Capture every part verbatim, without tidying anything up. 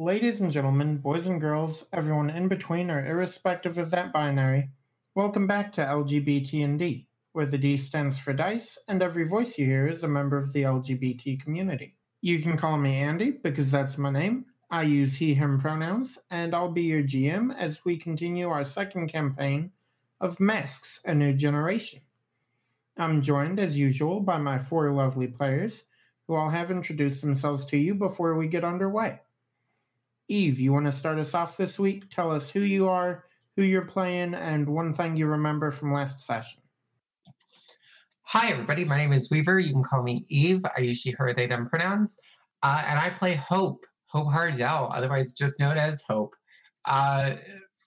Ladies and gentlemen, boys and girls, everyone in between or irrespective of that binary, welcome back to L G B T and D, where the D stands for dice, and every voice you hear is a member of the L G B T community. You can call me Andy, because that's my name. I use he, him pronouns, and I'll be your G M as we continue our second campaign of Masks, A New Generation. I'm joined, as usual, by my four lovely players, who I'll have introduce themselves to you before we get underway. Eve, you want to start us off this week? Tell us who you are, who you're playing, and one thing you remember from last session. Hi, everybody. My name is Weaver. You can call me Eve. I use she, her, they, them pronouns. Uh, and I play Hope, Hope Hardell, otherwise just known as Hope. Uh,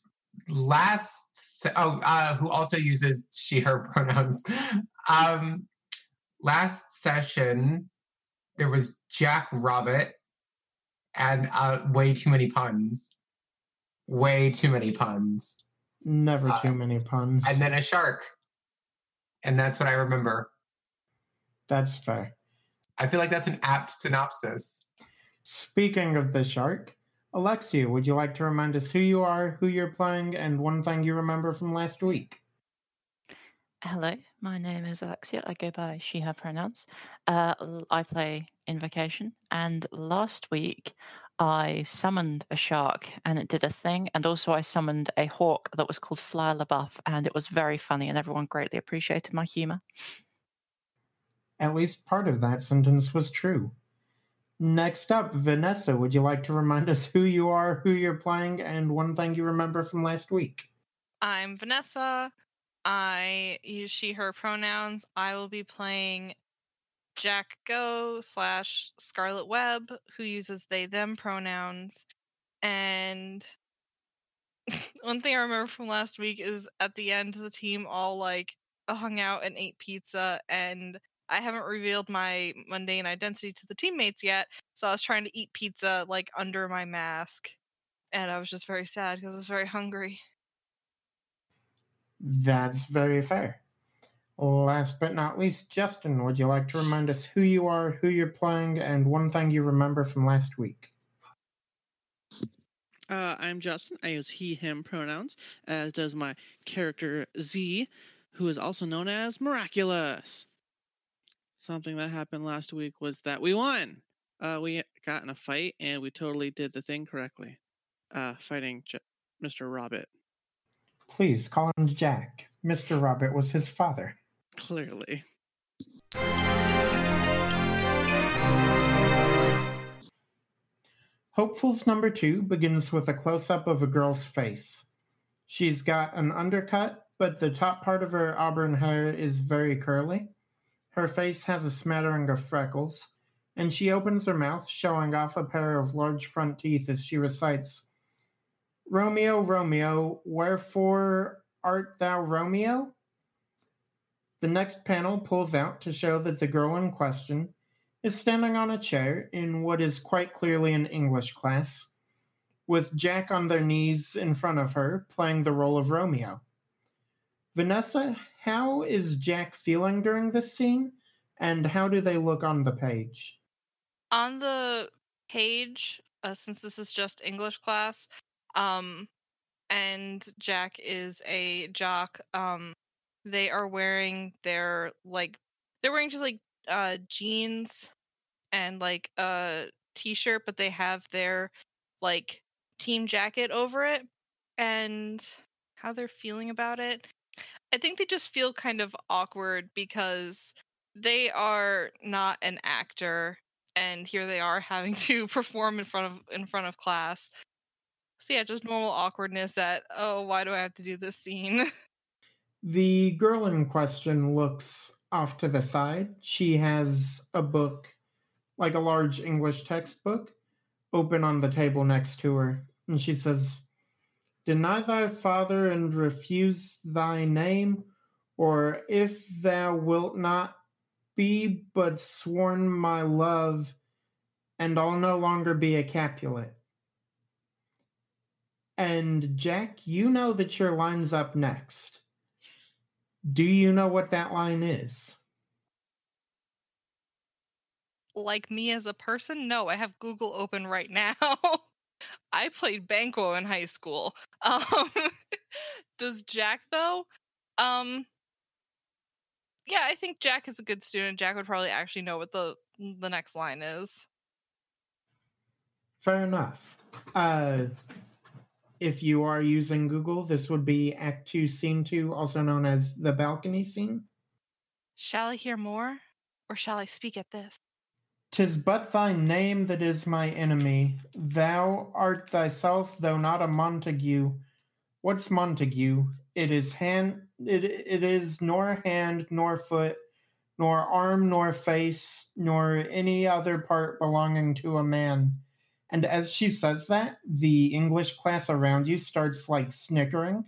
last, oh, uh, who also uses she, her pronouns. Um, last session, there was Jack Robert and uh, way too many puns. Way too many puns. Never too uh, many puns. And then a shark. And that's what I remember. That's fair. I feel like that's an apt synopsis. Speaking of the shark, Alexia, would you like to remind us who you are, who you're playing, and one thing you remember from last week? Hello, my name is Alexia. I go by she, her pronouns. Uh, I play Invocation, and last week I summoned a shark and it did a thing, and also I summoned a hawk that was called Flyer LaBeouf, and it was very funny, and everyone greatly appreciated my humor. At least part of that sentence was true. Next up, Vanessa, would you like to remind us who you are, who you're playing, and one thing you remember from last week? I'm Vanessa. I use she, her pronouns. I will be playing Jack Go slash Scarlet Web, who uses they, them pronouns. And one thing I remember from last week is at the end, the team all like hung out and ate pizza, and I haven't revealed my mundane identity to the teammates yet, so I was trying to eat pizza like under my mask, and I was just very sad because I was very hungry. That's very fair. Last but not least, Justin, would you like to remind us who you are, who you're playing, and one thing you remember from last week? Uh, I'm Justin. I use he, him pronouns, as does my character Z, who is also known as Miraculous. Something that happened last week was that we won. Uh, we got in a fight, and we totally did the thing correctly, uh, fighting J- Mister Robert. Please call him Jack. Mister Robert was his father. Clearly. Hopefuls number two begins with a close-up of a girl's face. She's got an undercut, but the top part of her auburn hair is very curly. Her face has a smattering of freckles, and she opens her mouth, showing off a pair of large front teeth as she recites, "Romeo, Romeo, wherefore art thou Romeo?" The next panel pulls out to show that the girl in question is standing on a chair in what is quite clearly an English class, with Jack on their knees in front of her, playing the role of Romeo. Vanessa, how is Jack feeling during this scene, and how do they look on the page? On the page, uh, since this is just English class, um, and Jack is a jock, um, they are wearing their, like, they're wearing just, like, uh, jeans and, like, a t-shirt, but they have their, like, team jacket over it, and how they're feeling about it. I think they just feel kind of awkward because they are not an actor, and here they are having to perform in front of in front of class. So yeah, just normal awkwardness that, oh, why do I have to do this scene? The girl in question looks off to the side. She has a book, like a large English textbook, open on the table next to her, and she says, "Deny thy father and refuse thy name, or if thou wilt not be but sworn my love, and I'll no longer be a Capulet." And Jack, you know that your line's up next. Do you know what that line is? Like me as a person? No, I have Google open right now. I played Banquo in high school. Um, does Jack though? Um, yeah, I think Jack is a good student. Jack would probably actually know what the the next line is. Fair enough. Uh, if you are using Google, this would be Act Two, Scene Two, also known as the balcony scene. Shall I hear more, or shall I speak at this? 'Tis but thy name that is my enemy. Thou art thyself, though not a Montague. What's Montague? It is hand. It it is nor hand, nor foot, nor arm, nor face, nor any other part belonging to a man. And as she says that, the English class around you starts like snickering.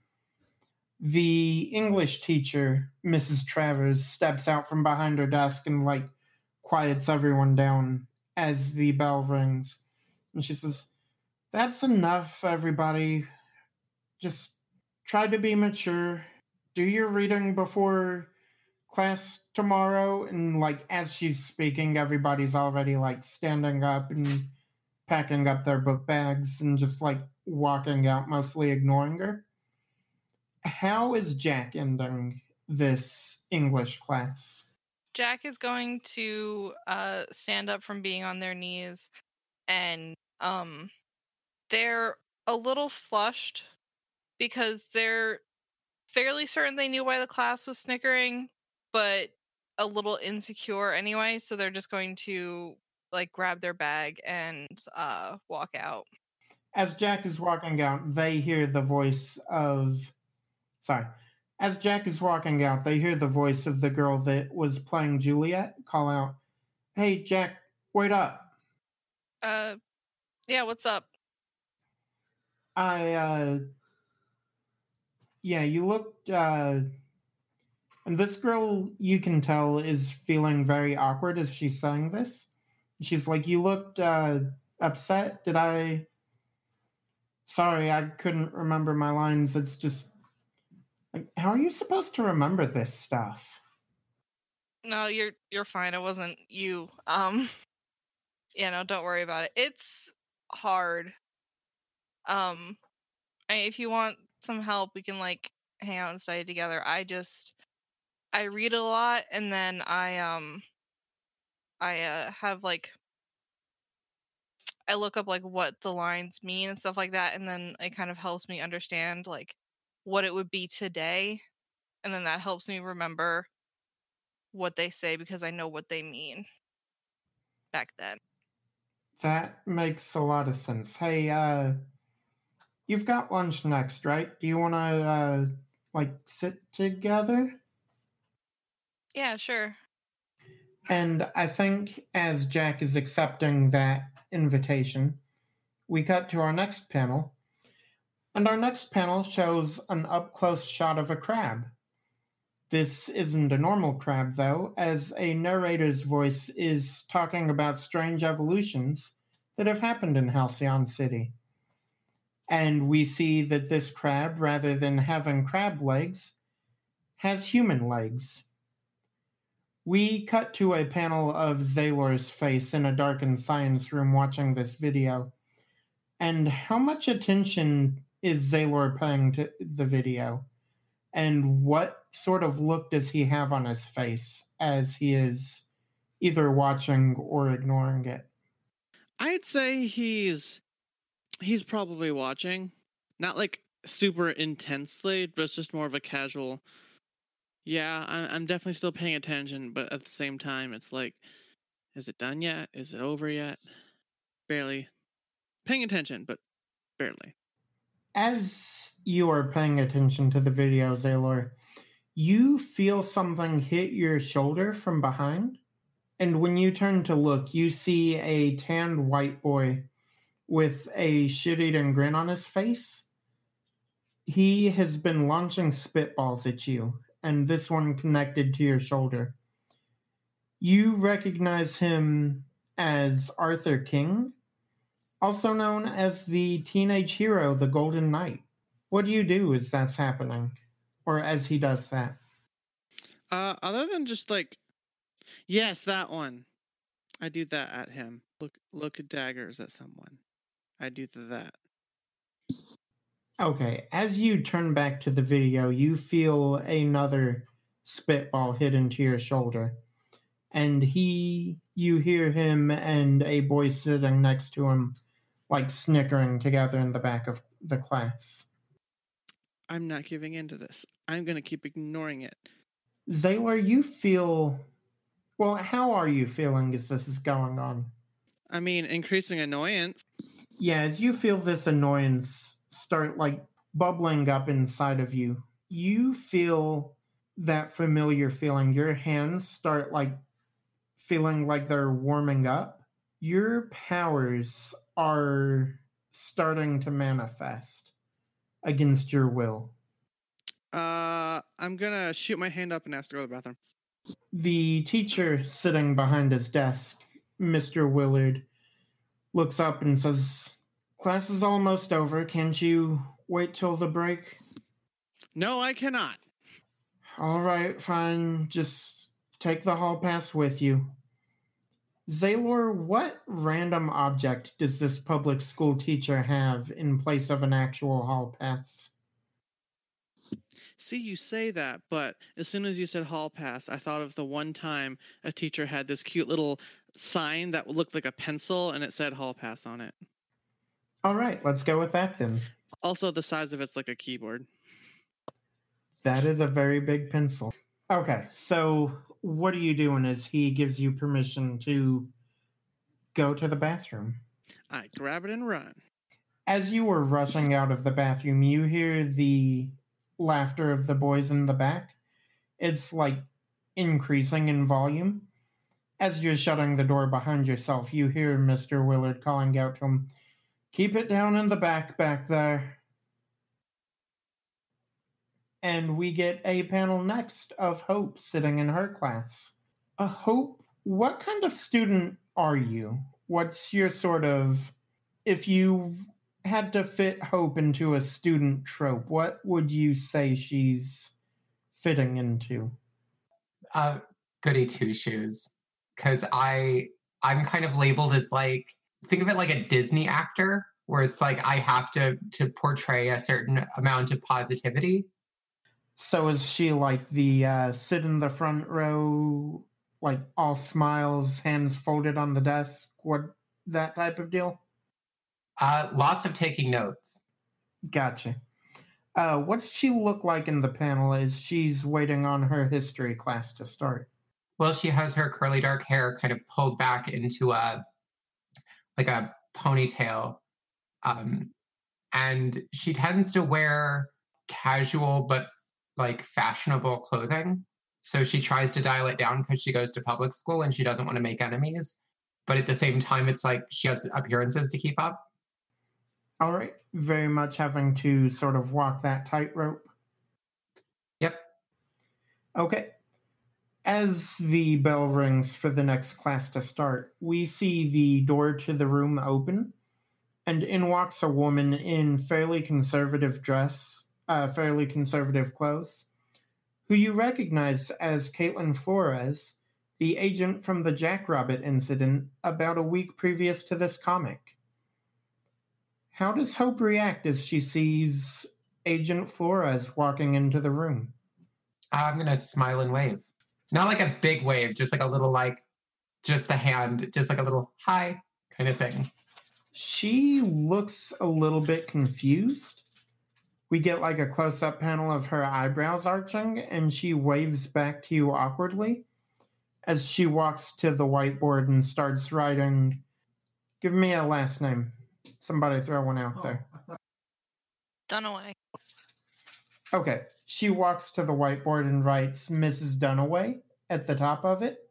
The English teacher, Missus Travers, steps out from behind her desk and like quiets everyone down as the bell rings. And she says, "That's enough, everybody. Just try to be mature. Do your reading before class tomorrow." And like as she's speaking, everybody's already like standing up and packing up their book bags and just like walking out, mostly ignoring her. How is Jack ending this English class? Jack is going to uh, stand up from being on their knees, and um, they're a little flushed because they're fairly certain they knew why the class was snickering, but a little insecure anyway, so they're just going to like grab their bag and uh, walk out. As Jack is walking out, they hear the voice of... Sorry. As Jack is walking out, they hear the voice of the girl that was playing Juliet call out, "Hey, Jack, wait up." Uh, yeah, what's up? I, uh... Yeah, you looked, uh... And this girl, you can tell, is feeling very awkward as she's saying this. She's like, "You looked, uh, upset. Did I... Sorry, I couldn't remember my lines. It's just... Like, how are you supposed to remember this stuff?" No, you're you're fine. It wasn't you. Um, yeah, no, don't worry about it. It's hard. Um, I, if you want some help, we can like hang out and study together. I just I read a lot, and then I um I uh, have like I look up like what the lines mean and stuff like that, and then it kind of helps me understand like what it would be today, and then that helps me remember what they say because I know what they mean back then. That makes a lot of sense. Hey, uh, you've got lunch next, right? Do you want to, uh, like, sit together? Yeah, sure. And I think as Jack is accepting that invitation, we cut to our next panel. And our next panel shows an up-close shot of a crab. This isn't a normal crab, though, as a narrator's voice is talking about strange evolutions that have happened in Halcyon City. And we see that this crab, rather than having crab legs, has human legs. We cut to a panel of Zaylor's face in a darkened science room watching this video. And how much attention is Zaylor paying to the video? And what sort of look does he have on his face as he is either watching or ignoring it? I'd say he's he's probably watching, not like super intensely, but it's just more of a casual. Yeah, I'm I'm definitely still paying attention, but at the same time, it's like, is it done yet? Is it over yet? Barely paying attention, but barely. As you are paying attention to the video, Zaylor, you feel something hit your shoulder from behind. And when you turn to look, you see a tanned white boy with a shit-eating grin on his face. He has been launching spitballs at you, and this one connected to your shoulder. You recognize him as Arthur King, also known as the teenage hero, the Golden Knight. What do you do as that's happening? Or as he does that? Uh, other than just like, yes, that one. I do that at him. Look, look at daggers at someone. I do that. Okay, as you turn back to the video, you feel another spitball hit into your shoulder. And he, you hear him and a boy sitting next to him, like snickering together in the back of the class. I'm not giving in to this. I'm going to keep ignoring it. Zaylor, you feel... Well, how are you feeling as this is going on? I mean, increasing annoyance. Yeah, as you feel this annoyance start, like, bubbling up inside of you, you feel that familiar feeling. Your hands start, like, feeling like they're warming up. Your powers are starting to manifest against your will. Uh, I'm going to shoot my hand up and ask to go to the bathroom. The teacher sitting behind his desk, Mister Willard, looks up and says, "Class is almost over. Can't you wait till the break?" No, I cannot. All right, fine. Just take the hall pass with you. Zaylor, what random object does this public school teacher have in place of an actual hall pass? See, you say that, but as soon as you said hall pass, I thought of the one time a teacher had this cute little sign that looked like a pencil and it said hall pass on it. All right, let's go with that then. Also, the size of it's like a keyboard. That is a very big pencil. Okay, so what are you doing as he gives you permission to go to the bathroom? I grab it and run. As you were rushing out of the bathroom, you hear the laughter of the boys in the back. It's like increasing in volume. As you're shutting the door behind yourself, you hear Mister Willard calling out to him, "Keep it down in the back, back there." And we get a panel next of Hope sitting in her class. Uh, Hope, what kind of student are you? What's your sort of, if you had to fit Hope into a student trope, what would you say she's fitting into? Uh, goody two shoes. Because I, I'm kind of labeled as like, think of it like a Disney actor, where it's like I have to to portray a certain amount of positivity. So is she like the uh, sit in the front row, like all smiles, hands folded on the desk, what, that type of deal? Uh, lots of taking notes. Gotcha. Uh, what's she look like in the panel as she's waiting on her history class to start? Well, she has her curly dark hair kind of pulled back into a like a ponytail, um, and she tends to wear casual but like fashionable clothing. So she tries to dial it down because she goes to public school and she doesn't want to make enemies. But at the same time, it's like she has appearances to keep up. All right. Very much having to sort of walk that tightrope. Yep. Okay. As the bell rings for the next class to start, we see the door to the room open, and in walks a woman in fairly conservative dress, uh, fairly conservative clothes, who you recognize as Caitlin Flores, the agent from the Jackrabbit incident about a week previous to this comic. How does Hope react as she sees Agent Flores walking into the room? I'm going to smile and wave. Not like a big wave, just like a little, like, just the hand, just like a little hi kind of thing. She looks a little bit confused. We get like a close-up panel of her eyebrows arching, and she waves back to you awkwardly as she walks to the whiteboard and starts writing, "Give me a last name." Somebody throw one out there. Dunaway. Okay. She walks to the whiteboard and writes Missus Dunaway at the top of it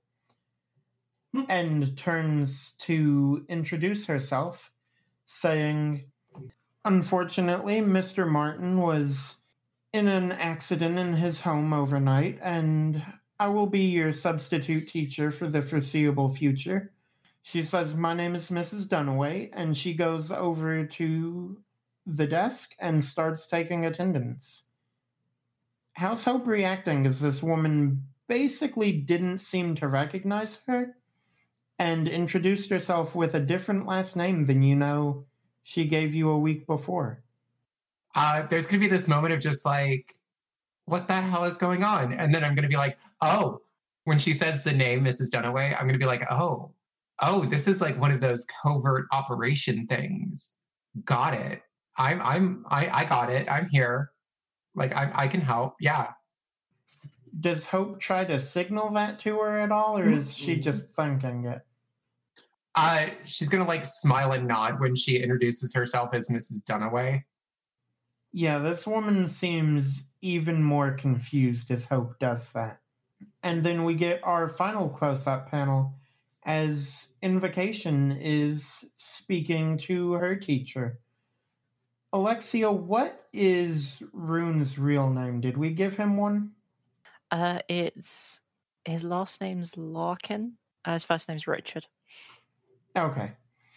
and turns to introduce herself, saying, "Unfortunately, Mister Martin was in an accident in his home overnight, and I will be your substitute teacher for the foreseeable future." She says, "My name is Missus Dunaway," and she goes over to the desk and starts taking attendance. How's Hope reacting as this woman basically didn't seem to recognize her and introduced herself with a different last name than you know She gave you a week before. Uh, there's going to be this moment of just like, what the hell is going on? And then I'm going to be like, oh, when she says the name Missus Dunaway, I'm going to be like, oh, oh, this is like one of those covert operation things. Got it. I'm, I'm, I, I got it. I'm here. Like, I, I can help. Yeah. Does Hope try to signal that to her at all, or is she just thinking it? Uh, she's going to like smile and nod when she introduces herself as Missus Dunaway. Yeah, this woman seems even more confused as Hope does that. And then we get our final close-up panel as Invocation is speaking to her teacher. Alexia, what is Rune's real name? Did we give him one? Uh, it's his last name's Larkin. Uh, his first name's Richard. Okay.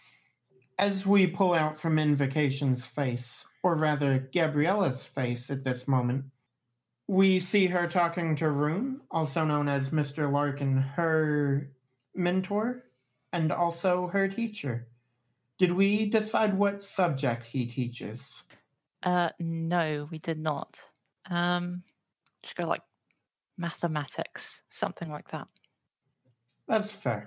As we pull out from Invocation's face, or rather Gabriella's face at this moment, we see her talking to Rune, also known as Mister Larkin, her mentor, and also her teacher. Did we decide what subject he teaches? Uh, no, we did not. Um, just go like mathematics, something like that. That's fair.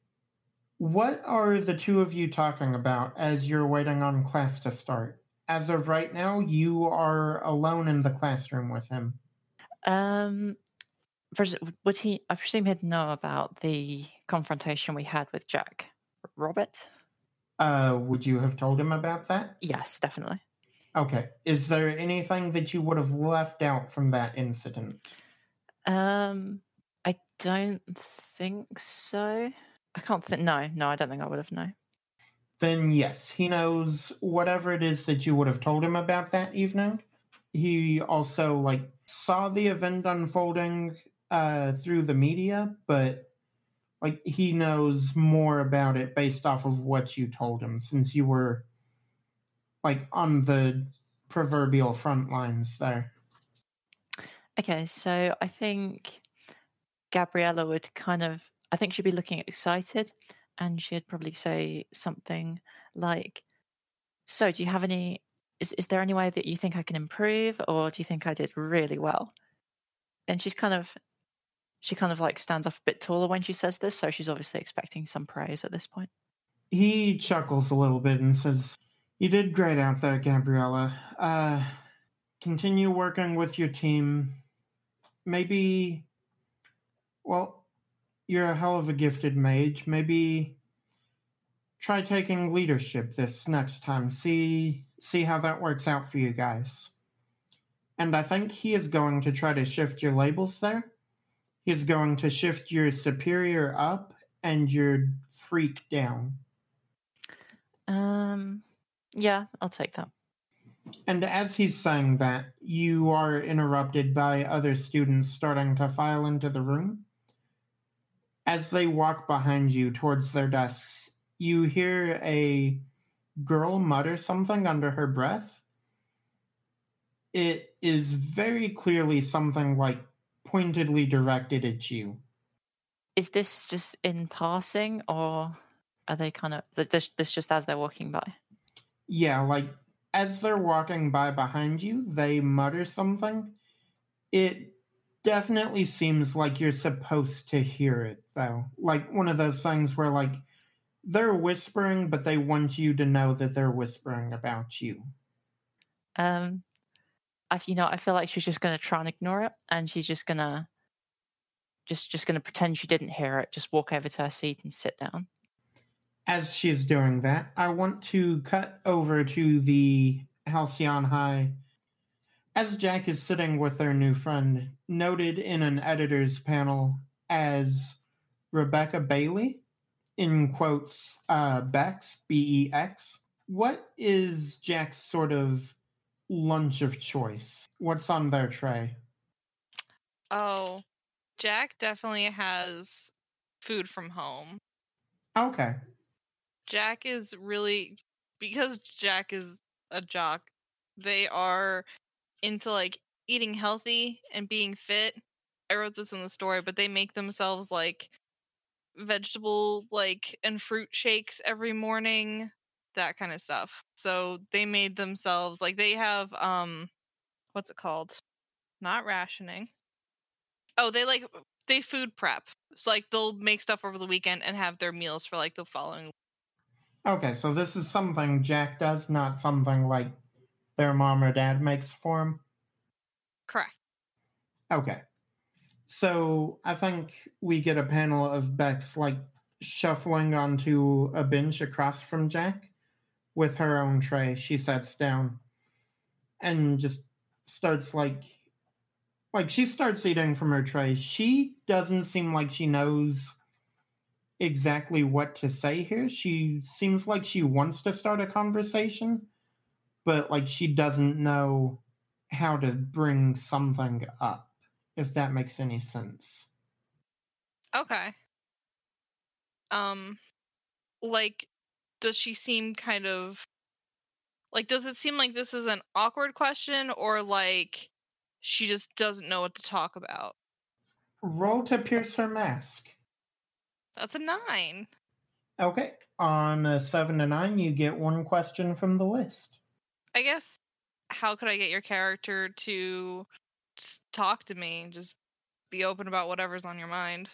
What are the two of you talking about as you're waiting on class to start? As of right now, you are alone in the classroom with him. Um, pres- would he? I presume he'd know about the confrontation we had with Jack Robert. Uh, would you have told him about that? Yes, definitely. Okay. Is there anything that you would have left out from that incident? Um, I don't think so. I can't think. No, no, I don't think I would have. No. Then yes, he knows whatever it is that you would have told him about that evening. He also like saw the event unfolding uh, through the media, but like he knows more about it based off of what you told him, since you were like on the proverbial front lines there. Okay, so I think Gabriella would kind of, I think she'd be looking excited, and she'd probably say something like, so do you have any, is, is there any way that you think I can improve, or do you think I did really well? And she's kind of, she kind of like stands up a bit taller when she says this, so she's obviously expecting some praise at this point. He chuckles a little bit and says, you did great out there, Gabriella. Uh, continue working with your team. Maybe, well, you're a hell of a gifted mage. Maybe try taking leadership this next time. See see how that works out for you guys. And I think he is going to try to shift your labels there. He's going to shift your superior up and your freak down. Um, yeah, I'll take that. And as he's saying that, you are interrupted by other students starting to file into the room. As they walk behind you towards their desks, you hear a girl mutter something under her breath. It is very clearly something like pointedly directed at you. Is this just in passing, or are they kind of, this, this just as they're walking by? Yeah, like as they're walking by behind you, they mutter something. It definitely seems like you're supposed to hear it, though. Like one of those things where, like, they're whispering, but they want you to know that they're whispering about you. Um, I, you know, I feel like she's just going to try and ignore it, and she's just going to, just, just going to pretend she didn't hear it, just walk over to her seat and sit down. As she's doing that, I want to cut over to the Halcyon High. As Jack is sitting with their new friend, noted in an editor's panel as Rebecca Bailey, in quotes, uh, Bex, B E X. What is Jack's sort of lunch of choice? What's on their tray? Oh, Jack definitely has food from home. Okay. Jack is really, because Jack is a jock, they are into like eating healthy and being fit. I wrote this in the story, but they make themselves like vegetable like and fruit shakes every morning. that kind of stuff. So they made themselves like they have um what's it called? Not rationing. Oh, they like they food prep. So like they'll make stuff over the weekend and have their meals for like the following. Okay, so this is something Jack does, not something like their mom or dad makes for him? Correct. Okay. So I think we get a panel of Bex like shuffling onto a bench across from Jack with her own tray. She sits down and just starts like like she starts eating from her tray. She doesn't seem like she knows exactly what to say here. She seems like she wants to start a conversation, but like she doesn't know how to bring something up, if that makes any sense. Okay. Um like does she seem kind of like does it seem like this is an awkward question or like she just doesn't know what to talk about? Roll to pierce her mask. That's a nine. Okay. On a seven to nine, you get one question from the list. I guess how could I get your character to just talk to me and just be open about whatever's on your mind?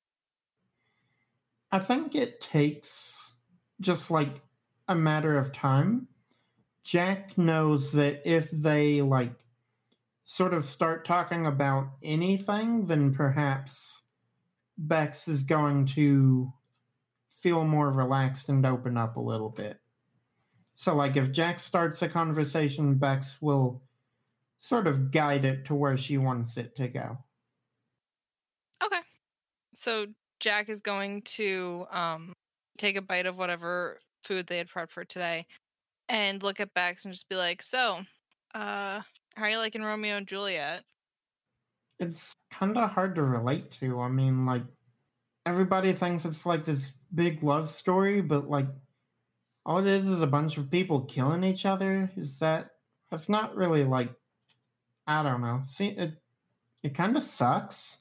I think it takes just like a matter of time. Jack knows that if they like sort of start talking about anything, then perhaps Bex is going to feel more relaxed and open up a little bit. So like if Jack starts a conversation, Bex will sort of guide it to where she wants it to go. Okay. So Jack is going to um take a bite of whatever food they had prepped for today and look at Bex and just be like, so, uh, how are you liking Romeo and Juliet? It's kind of hard to relate to. I mean, like, everybody thinks it's like this big love story, but like, all it is is a bunch of people killing each other. Is that, that's not really like, I don't know. See, it, it kind of sucks.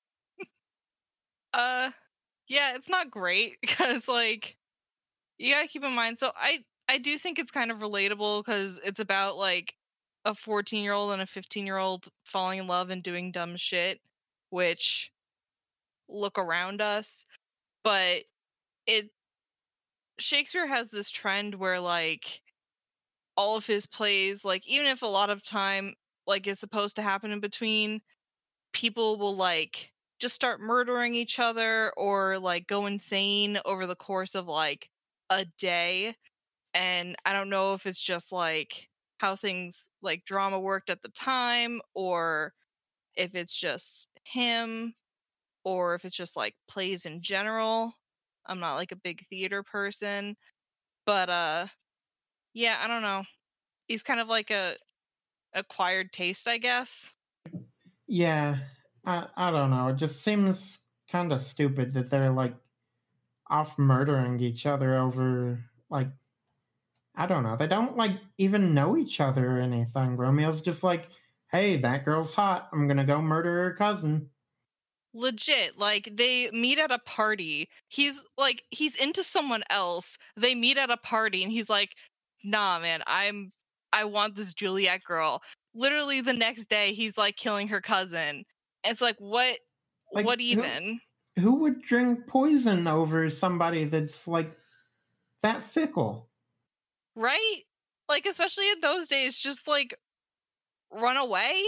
Uh, yeah, it's not great because like, you gotta keep in mind. So I, I do think it's kind of relatable because it's about like a fourteen year old and a fifteen year old falling in love and doing dumb shit, which look around us. But it, Shakespeare has this trend where like all of his plays, like even if a lot of time like is supposed to happen in between, people will like just start murdering each other or like go insane over the course of like a day. And I don't know if it's just like how things like drama worked at the time or if it's just him or if it's just like plays in general. I'm not like a big theater person, but uh yeah, I don't know. He's kind of like a acquired taste, I guess. Yeah, I, I don't know. It just seems kind of stupid that they're like off murdering each other over like, I don't know. They don't like even know each other or anything. Romeo's just like, hey, that girl's hot. I'm gonna go murder her cousin. Legit, like they meet at a party. He's like he's into someone else. They meet at a party and he's like, "Nah, man, I'm I want this Juliet girl." Literally the next day he's like killing her cousin. And it's like, "What Like, what who- even?" Who would drink poison over somebody that's like that fickle? Right? Like especially in those days just like run away?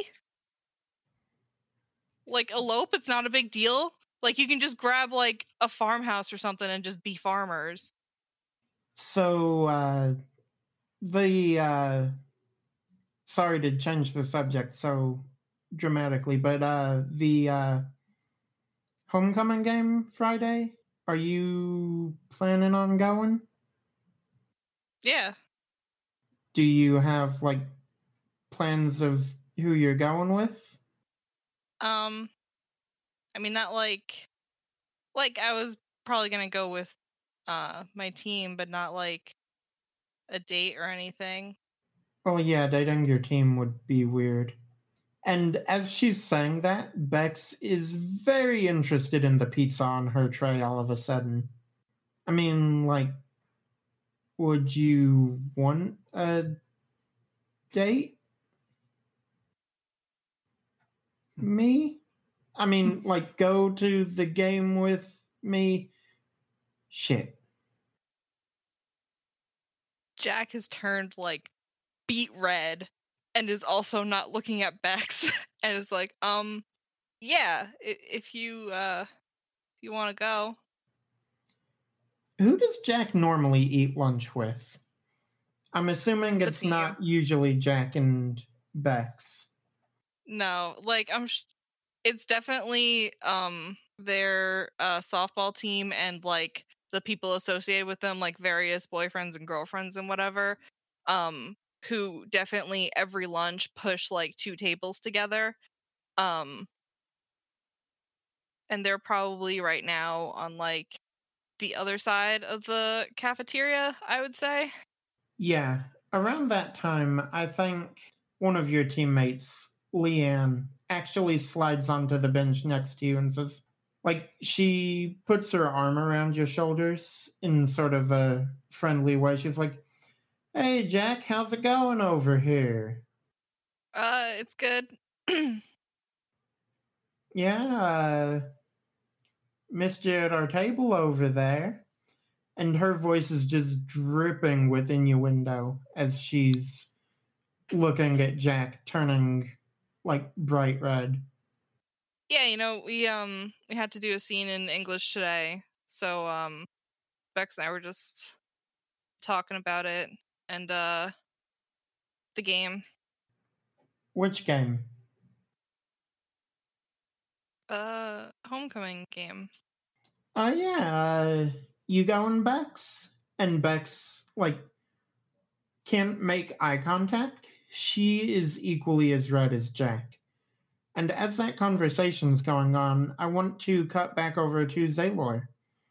Like elope, it's not a big deal. Like you can just grab like a farmhouse or something and just be farmers. So, uh, the, uh, sorry to change the subject so dramatically, but, uh, the, uh, homecoming game Friday, are you planning on going? Yeah. Do you have, like, plans of who you're going with? Um I mean not like like I was probably going to go with uh my team but not like a date or anything. Well, yeah, dating your team would be weird. And as she's saying that, Bex is very interested in the pizza on her tray all of a sudden. I mean, like, Would you want a date? Me? I mean, like, go to the game with me? Shit. Jack has turned like beet red and is also not looking at Bex and is like, um, yeah, if, if you uh, if you want to go. Who does Jack normally eat lunch with? I'm assuming it's team. not usually Jack and Bex. No, like I'm. Sh- it's definitely um their uh softball team and like the people associated with them, like various boyfriends and girlfriends and whatever. Um, who definitely every lunch push like two tables together. Um, and they're probably right now on like the other side of the cafeteria, I would say. Yeah, around that time, I think one of your teammates, Leanne, actually slides onto the bench next to you and says, like, she puts her arm around your shoulders in sort of a friendly way. She's like, hey, Jack, how's it going over here? Uh, it's good. Yeah, uh, missed you at our table over there. And her voice is just dripping with innuendo as she's looking at Jack, turning like bright red. Yeah, you know, we um we had to do a scene in English today, so um Bex and I were just talking about it and uh the game. Which game? Uh, homecoming game. Oh, yeah, uh, you going, Bex? And Bex, like, can't make eye contact. She is equally as red as Jack. And as that conversation's going on, I want to cut back over to Zaylor.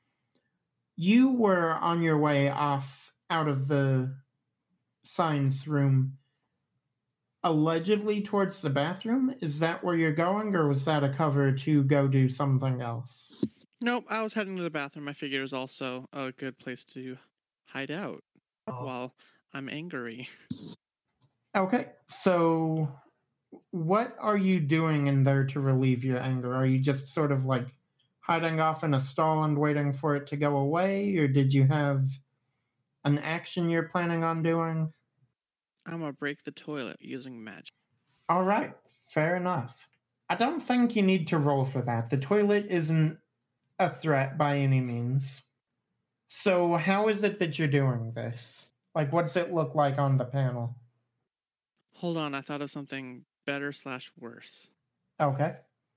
You were on your way off out of the science room, allegedly towards the bathroom. Is that where you're going, or was that a cover to go do something else? Nope, I was heading to the bathroom. I figured it was also a good place to hide out Oh. while I'm angry. Okay, so what are you doing in there to relieve your anger? Are you just sort of like hiding off in a stall and waiting for it to go away, or did you have an action you're planning on doing? I'm gonna break the toilet using magic. All right, fair enough. I don't think you need to roll for that. The toilet isn't a threat by any means. So how is it that you're doing this? Like, what's it look like on the panel? Hold on, I thought of something better slash worse. Okay.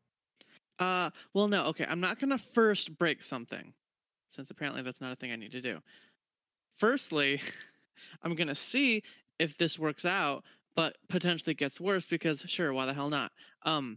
Uh, well, no, okay, I'm not gonna first break something, since apparently that's not a thing I need to do. Firstly, I'm gonna see if this works out, but potentially gets worse because, sure, why the hell not? Um,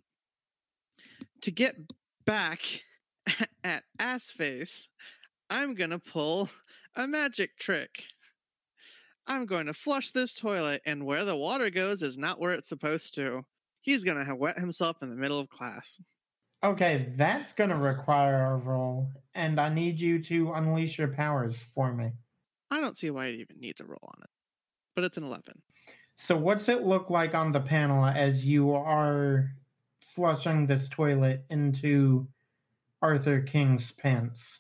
to get back at Assface, I'm gonna pull a magic trick. I'm going to flush this toilet, and where the water goes is not where it's supposed to. He's gonna have wet himself in the middle of class. Okay, that's gonna require a roll, and I need you to unleash your powers for me. I don't see why it even needs a roll on it, but it's an eleven. So what's it look like on the panel as you are flushing this toilet into Arthur King's pants?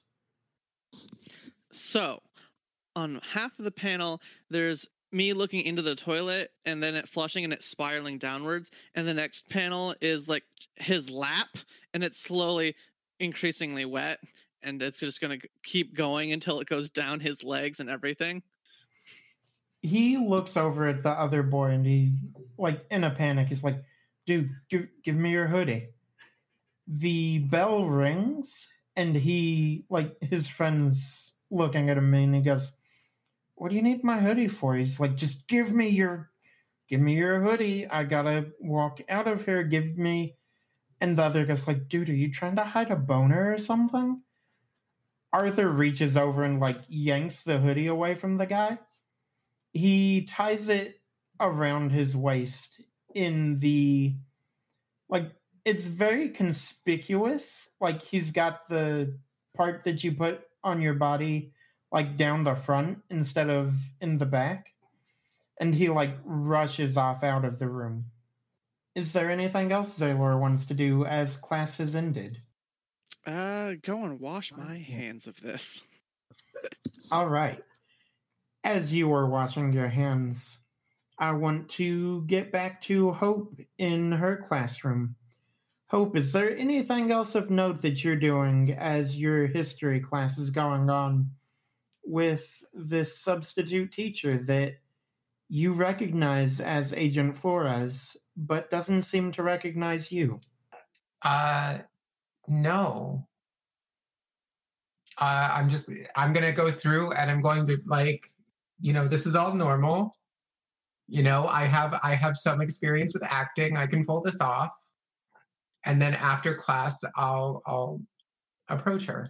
So, on half of the panel, there's me looking into the toilet and then it flushing and it's spiraling downwards. And the next panel is like his lap and it's slowly increasingly wet. And it's just going to keep going until it goes down his legs and everything. He looks over at the other boy and he, like, in a panic, he's like, dude, give, give me your hoodie. The bell rings and he, like, his friend's looking at him and he goes, what do you need my hoodie for? He's like, just give me your, give me your hoodie. I gotta walk out of here. Give me. And the other guy's like, dude, are you trying to hide a boner or something? Arthur reaches over and like yanks the hoodie away from the guy. He ties it around his waist in the, like, it's very conspicuous. Like he's got the part that you put on your body like down the front instead of in the back. And he like rushes off out of the room. Is there anything else Zaylor wants to do as class has ended? Uh, go and wash my hands of this. All right. As you are washing your hands, I want to get back to Hope in her classroom. Hope, is there anything else of note that you're doing as your history class is going on with this substitute teacher that you recognize as Agent Flores, but doesn't seem to recognize you? Uh, no. Uh, I'm just, I'm going to go through and I'm going to like, you know, this is all normal. You know, I have, I have some experience with acting. I can pull this off. And then after class, I'll, I'll approach her.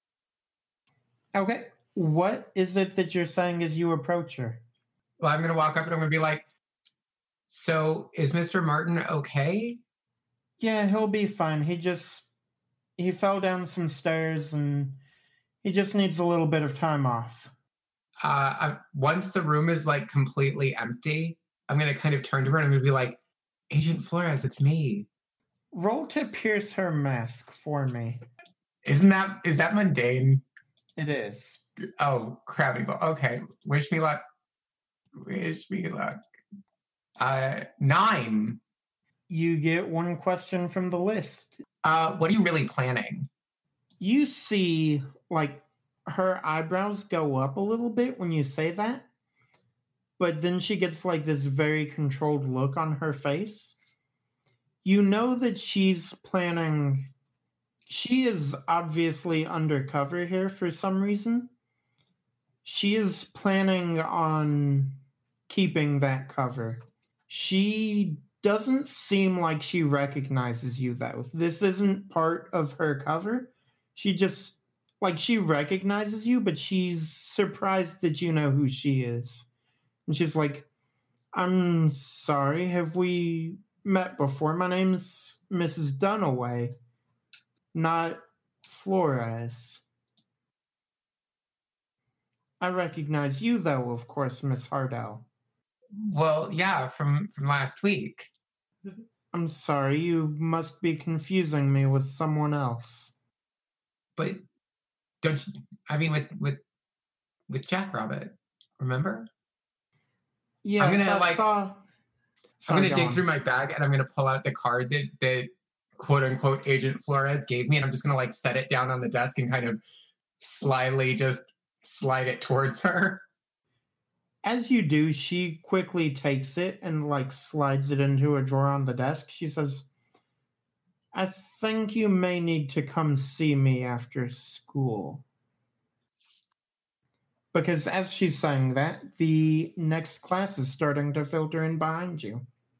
Okay. What is it that you're saying as you approach her? Well, I'm going to walk up and I'm going to be like, so is Mister Martin okay? Yeah, he'll be fine. He just, he fell down some stairs and he just needs a little bit of time off. Uh, I, once the room is like completely empty, I'm going to kind of turn to her and I'm going to be like, Agent Flores, it's me. Roll to pierce her mask for me. Isn't that, is that mundane? It is. Oh, crabby ball. Okay. Wish me luck. Wish me luck. Uh, nine. You get one question from the list. Uh, what are you really planning? You see, like, her eyebrows go up a little bit when you say that, but then she gets, like, this very controlled look on her face. You know that she's planning... She is obviously undercover here for some reason. She is planning on keeping that cover. She doesn't seem like she recognizes you, though. This isn't part of her cover. She just, like, she recognizes you, but she's surprised that you know who she is. And she's like, I'm sorry, have we met before? My name's Missus Dunaway, not Flores. I recognize you, though, of course, Miss Hardell. Well, yeah, from, from last week. I'm sorry, you must be confusing me with someone else. But don't you, I mean, with, with, with Jackrabbit, remember? Yeah, I'm gonna, I like, saw... I'm going to dig on. through my bag and I'm going to pull out the card that, that quote-unquote Agent Flores gave me, and I'm just going to, like, set it down on the desk and kind of slyly just slide it towards her. As you do, she quickly takes it and, like, slides it into a drawer on the desk. She says, I think you may need to come see me after school. Because as she's saying that, the next class is starting to filter in behind you.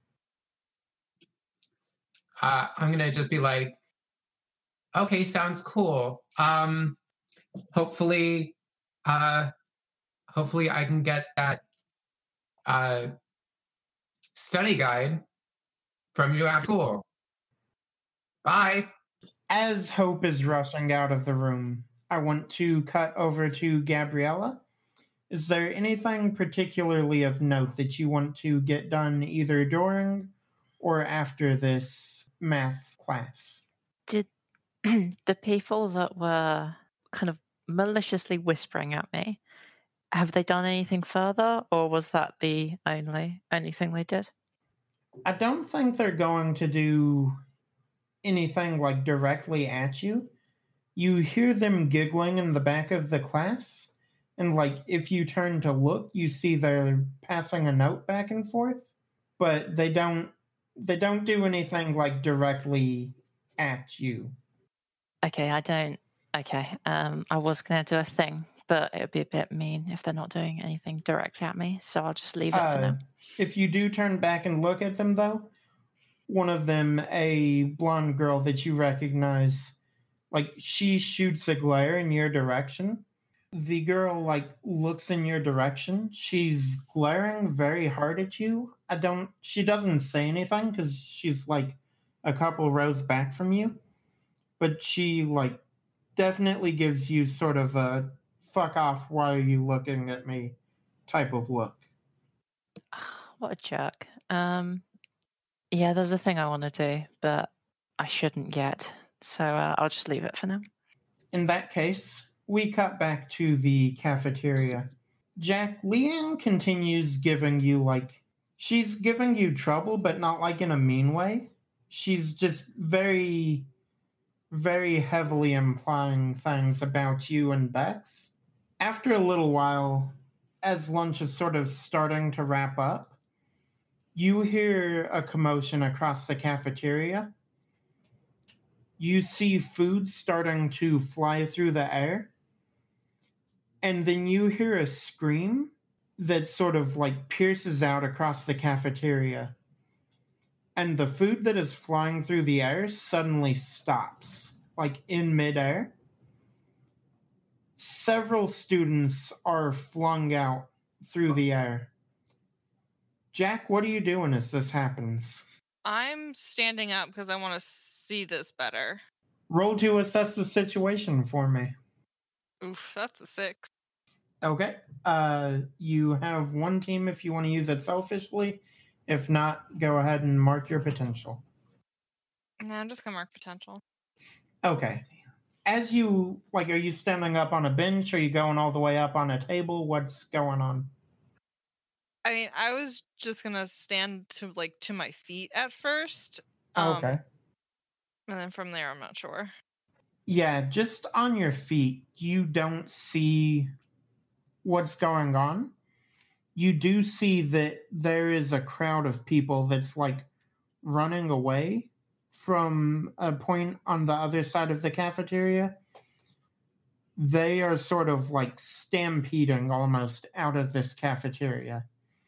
Uh, I'm going to just be like, okay, sounds cool. Um, hopefully, uh, hopefully I can get that uh, study guide from you after school. Bye. As Hope is rushing out of the room, I want to cut over to Gabriella. Is there anything particularly of note that you want to get done either during or after this math class? Did the people that were kind of maliciously whispering at me, have they done anything further, or was that the only only thing they did? I don't think they're going to do anything like directly at you. You hear them giggling in the back of the class, and like if you turn to look, you see they're passing a note back and forth, but they don't they don't do anything like directly at you. Okay, I don't. Okay, um, I was going to do a thing, but it would be a bit mean if they're not doing anything directly at me, so I'll just leave it Uh, for now. If you do turn back and look at them, though, one of them, a blonde girl that you recognize, like, she shoots a glare in your direction. The girl, like, looks in your direction. She's glaring very hard at you. I don't, she doesn't say anything because she's, like, a couple rows back from you. But she, like, definitely gives you sort of a fuck off, why are you looking at me type of look. What a jerk. Um, yeah, there's a thing I want to do, but I shouldn't yet. So uh, I'll just leave it for now. In that case, we cut back to the cafeteria. Jack, Leanne continues giving you, like, she's giving you trouble, but not like in a mean way. She's just very, very heavily implying things about you and Bex. After a little while, as lunch is sort of starting to wrap up, you hear a commotion across the cafeteria. You see food starting to fly through the air. And then you hear a scream that sort of like pierces out across the cafeteria. And the food that is flying through the air suddenly stops, like in midair. Several students are flung out through the air. Jack, what are you doing as this happens? I'm standing up because I want to see this better. Roll to assess the situation for me. Oof, that's a six. Okay. Uh, you have one team if you want to use it selfishly. If not, go ahead and mark your potential. No, I'm just going to mark potential. Okay. As you, like, are you standing up on a bench? Are you going all the way up on a table? What's going on? I mean, I was just going to stand to, like, to my feet at first. Um, okay. And then from there, I'm not sure. Yeah, just on your feet, you don't see what's going on. You do see that there is a crowd of people that's like running away from a point on the other side of the cafeteria. They are sort of like stampeding almost out of this cafeteria.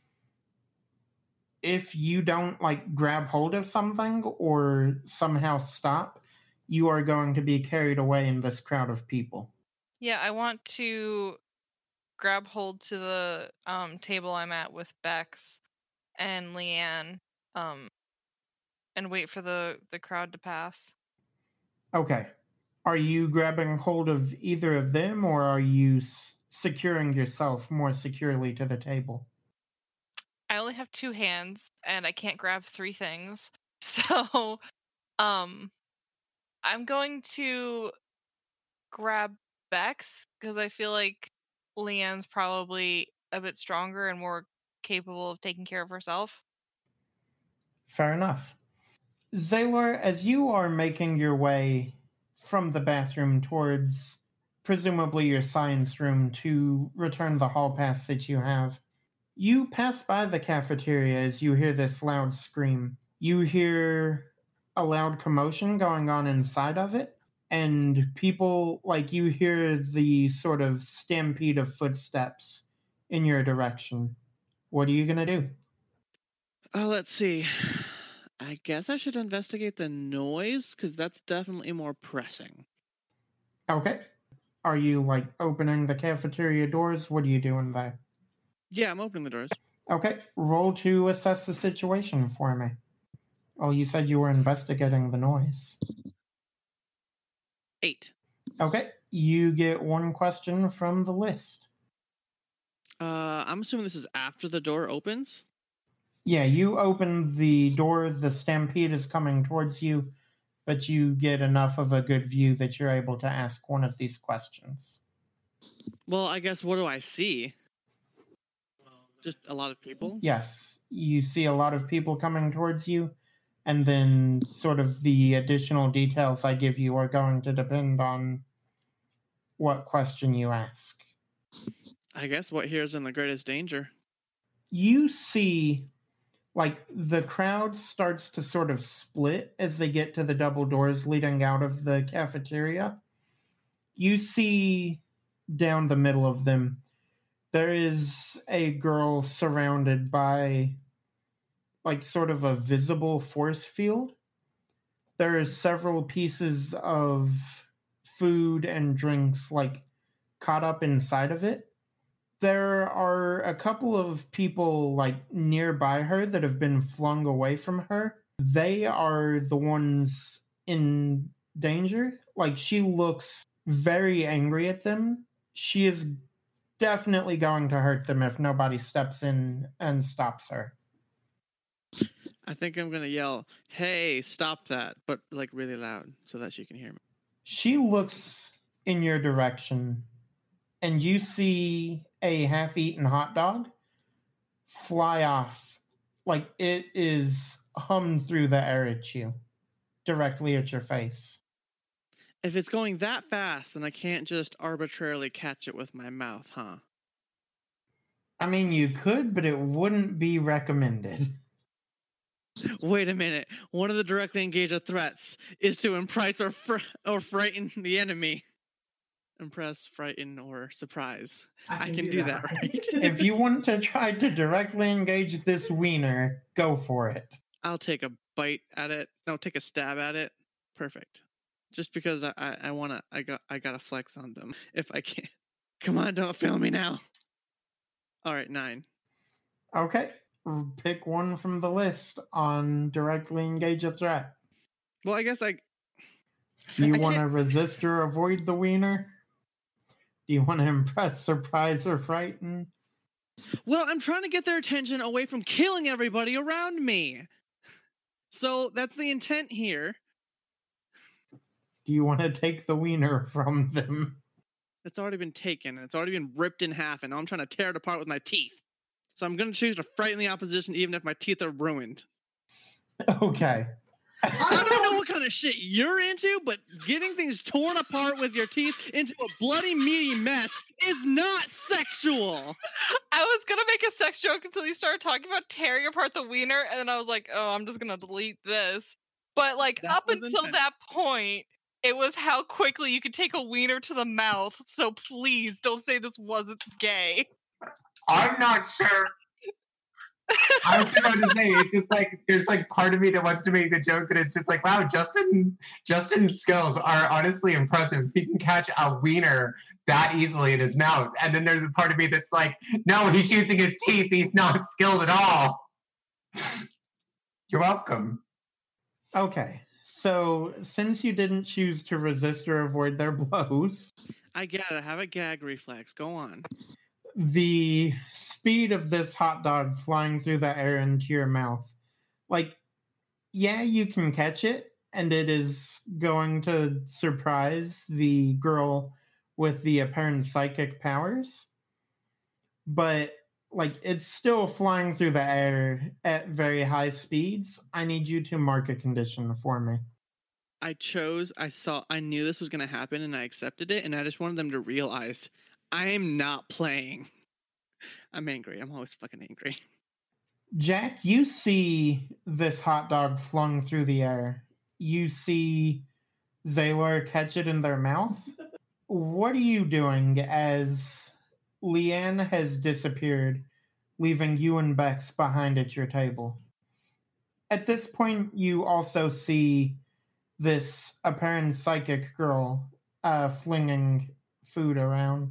If you don't like grab hold of something or somehow stop, you are going to be carried away in this crowd of people. Yeah, I want to grab hold to the um, table I'm at with Bex and Leanne, um, and wait for the, the crowd to pass. Okay. Are you grabbing hold of either of them, or are you s- securing yourself more securely to the table? I only have two hands, and I can't grab three things. So, um, I'm going to grab Bex, because I feel like Leanne's probably a bit stronger and more capable of taking care of herself. Fair enough. Zaylor, as you are making your way from the bathroom towards presumably your science room to return the hall pass that you have, you pass by the cafeteria as you hear this loud scream. You hear a loud commotion going on inside of it, and people, like, you hear the sort of stampede of footsteps in your direction. What are you going to do? Oh, let's see. I guess I should investigate the noise, because that's definitely more pressing. Okay. Are you, like, opening the cafeteria doors? What are you doing there? Yeah, I'm opening the doors. Okay. Roll to assess the situation for me. Oh, you said you were investigating the noise. Eight. Okay. You get one question from the list. Uh, I'm assuming this is after the door opens? Yeah, you open the door, the stampede is coming towards you, but you get enough of a good view that you're able to ask one of these questions. Well, I guess, what do I see? Just a lot of people? Yes, you see a lot of people coming towards you, and then sort of the additional details I give you are going to depend on what question you ask. I guess what here is in the greatest danger? You see, like, the crowd starts to sort of split as they get to the double doors leading out of the cafeteria. You see down the middle of them, there is a girl surrounded by, like, sort of a visible force field. There are several pieces of food and drinks, like, caught up inside of it. There are a couple of people, like, nearby her that have been flung away from her. They are the ones in danger. Like, she looks very angry at them. she is definitely going to hurt them if nobody steps in and stops her. I think I'm gonna yell, "Hey, stop that!" but like really loud so that she can hear me. She looks in your direction, and you see a half-eaten hot dog fly off, like it is hummed through the air at you, directly at your face. If it's going that fast, then I can't just arbitrarily catch it with my mouth, huh? I mean, you could, but it wouldn't be recommended. Wait a minute. One of the directly engaged threats is to impress or fr- or frighten the enemy. Impress, frighten, or surprise. I can, do, that, right? If you want to try to directly engage this wiener, go for it. I'll take a bite at it. No, take a stab at it. Perfect. Just because I, I, I wanna I got I gotta flex on them if I can. Come on, don't fail me now. Alright, nine. Okay. Pick one from the list on directly engage a threat. Well, I guess I... Do you I want to can't- resist or avoid the wiener? Do you want to impress, surprise, or frighten? Well, I'm trying to get their attention away from killing everybody around me. So that's the intent here. Do you want to take the wiener from them? It's already been taken. It's already been ripped in half, and now I'm trying to tear it apart with my teeth. So I'm going to choose to frighten the opposition even if my teeth are ruined. Okay. I don't know what kind of shit you're into, but getting things torn apart with your teeth into a bloody, meaty mess is not sexual. I was gonna make a sex joke until you started talking about tearing apart the wiener, and then I was like, oh, I'm just gonna delete this. But like That up was until intense. that point, it was how quickly you could take a wiener to the mouth. So please don't say this wasn't gay. I'm not sure. I was about to say, it's just like there's like part of me that wants to make the joke that it's just like, wow, Justin Justin's skills are honestly impressive. He can catch a wiener that easily in his mouth. And then there's a part of me that's like, no, he's using his teeth. He's not skilled at all. You're welcome. Okay. So, since you didn't choose to resist or avoid their blows, I get it. I have a gag reflex. Go on. the speed of this hot dog flying through the air into your mouth, like, yeah, you can catch it, and it is going to surprise the girl with the apparent psychic powers, but like it's still flying through the air at very high speeds. I need you to mark a condition for me. I chose, I saw, I knew this was going to happen and I accepted it, and I just wanted them to realize I am not playing. I'm angry. I'm always fucking angry. Jack, you see this hot dog flung through the air. You see Zaylor catch it in their mouth. What are you doing as Leanne has disappeared, leaving you and Bex behind at your table? At this point, you also see this apparent psychic girl uh, flinging food around.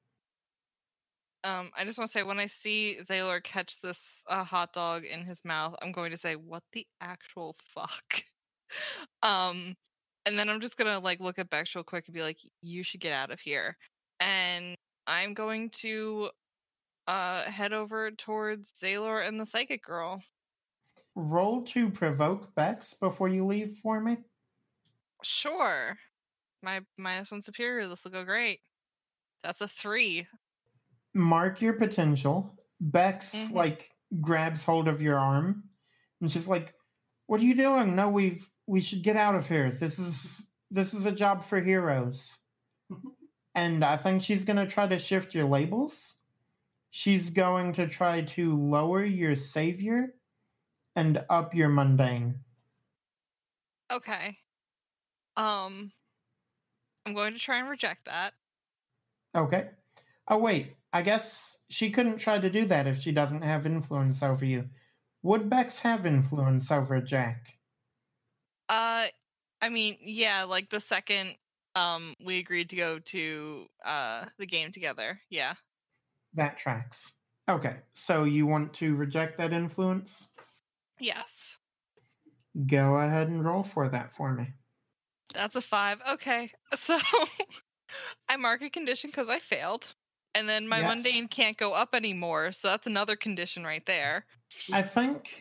Um, I just want to say, when I see Zaylor catch this uh, hot dog in his mouth, I'm going to say, "What the actual fuck?" um, and then I'm just gonna like look at Bex real quick and be like, "You should get out of here." And I'm going to uh, head over towards Zaylor and the psychic girl. Roll to provoke Bex before you leave for me. Sure, my minus one superior. This will go great. That's a three. Mark your potential. Bex Mhm. like grabs hold of your arm and she's like, "What are you doing? No, we've we should get out of here. This is this is a job for heroes." And I think she's gonna try to shift your labels. She's going to try to lower your savior and up your mundane. Okay. Um, I'm going to try and reject that. Okay. Oh wait, I guess she couldn't try to do that if she doesn't have influence over you. Would Bex have influence over Jack? Uh, I mean, yeah, like the second um we agreed to go to uh the game together. Yeah. That tracks. Okay, so you want to reject that influence? Yes. Go ahead and roll for that for me. That's a five. Okay. So I mark a condition because I failed. And then my Yes. mundane can't go up anymore, so that's another condition right there. I think.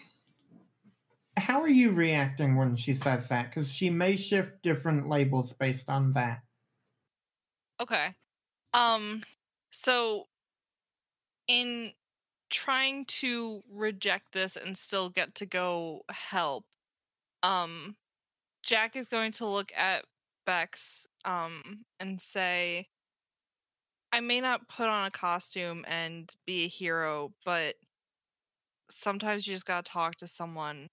How are you reacting when she says that? Because she may shift different labels based on that. Okay. Um, so in trying to reject this and still get to go help, um, Jack is going to look at Bex um, and say, I may not put on a costume and be a hero, but sometimes you just gotta talk to someone,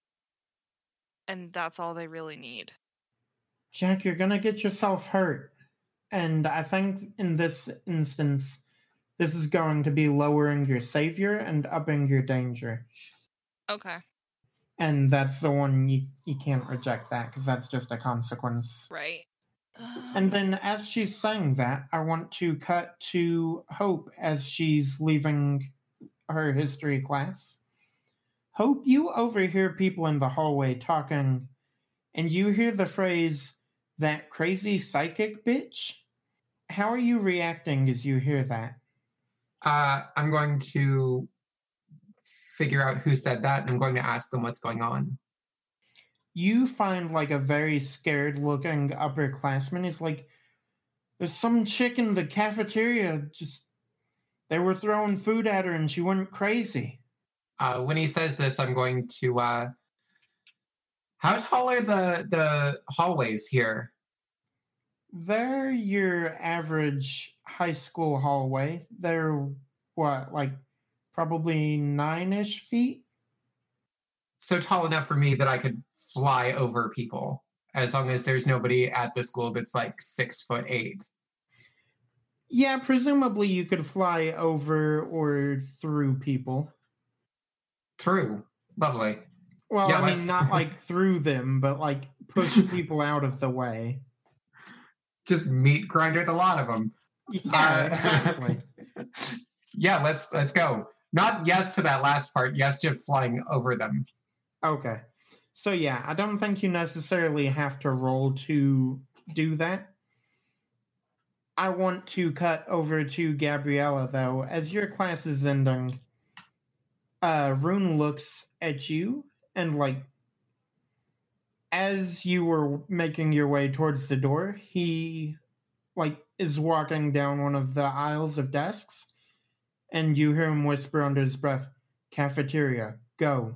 and that's all they really need. Jack, you're gonna get yourself hurt. And I think in this instance, this is going to be lowering your savior and upping your danger. Okay. And that's the one you, you can't reject that, because that's just a consequence. Right. And then as she's saying that, I want to cut to Hope as she's leaving her history class. Hope, you overhear people in the hallway talking, and you hear the phrase, "that crazy psychic bitch." How are you reacting as you hear that? Uh, I'm going to figure out who said that, and I'm going to ask them what's going on. You find like a very scared looking upperclassman. He's like, there's some chick in the cafeteria, just, they were throwing food at her and she went crazy. Uh, when he says this, I'm going to, uh, how tall are the, the hallways here? They're your average high school hallway. They're, what, like probably nine-ish feet? So tall enough for me that I could fly over people, as long as there's nobody at the school that's like six foot eight. Yeah, presumably you could fly over or through people. Through. Lovely. Well, Yeah, I mean, let's- not like through them, but like push people out of the way. Just meat grinder the lot of them. Yeah, Uh, exactly. Yeah, let's let's go. Not yes to that last part, yes to flying over them. Okay. So yeah, I don't think you necessarily have to roll to do that. I want to cut over to Gabriella, though. As your class is ending, uh, Rune looks at you and, like, as you were making your way towards the door, he, like, is walking down one of the aisles of desks, and you hear him whisper under his breath, "Cafeteria, go."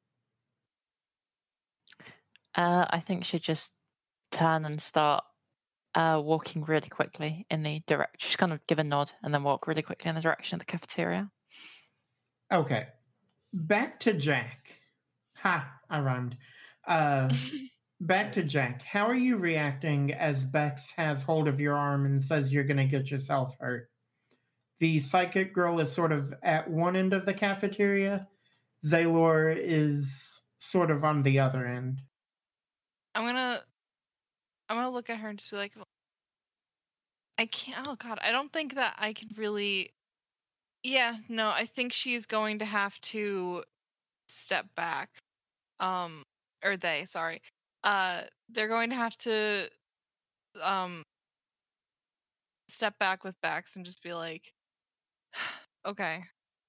Uh, I think she'd just turn and start uh, walking really quickly in the direction. Just kind of give a nod and then walk really quickly in the direction of the cafeteria. Okay. Back to Jack. Ha, I rhymed. Uh, back to Jack. How are you reacting as Bex has hold of your arm and says you're going to get yourself hurt? The psychic girl is sort of at one end of the cafeteria. Zaylor is sort of on the other end. I'm gonna I'm gonna look at her and just be like, I can't. Oh God, I don't think that I can really. Yeah, no, I think she's going to have to step back. Um, or they, sorry. Uh, they're going to have to um step back with Bex and just be like, okay.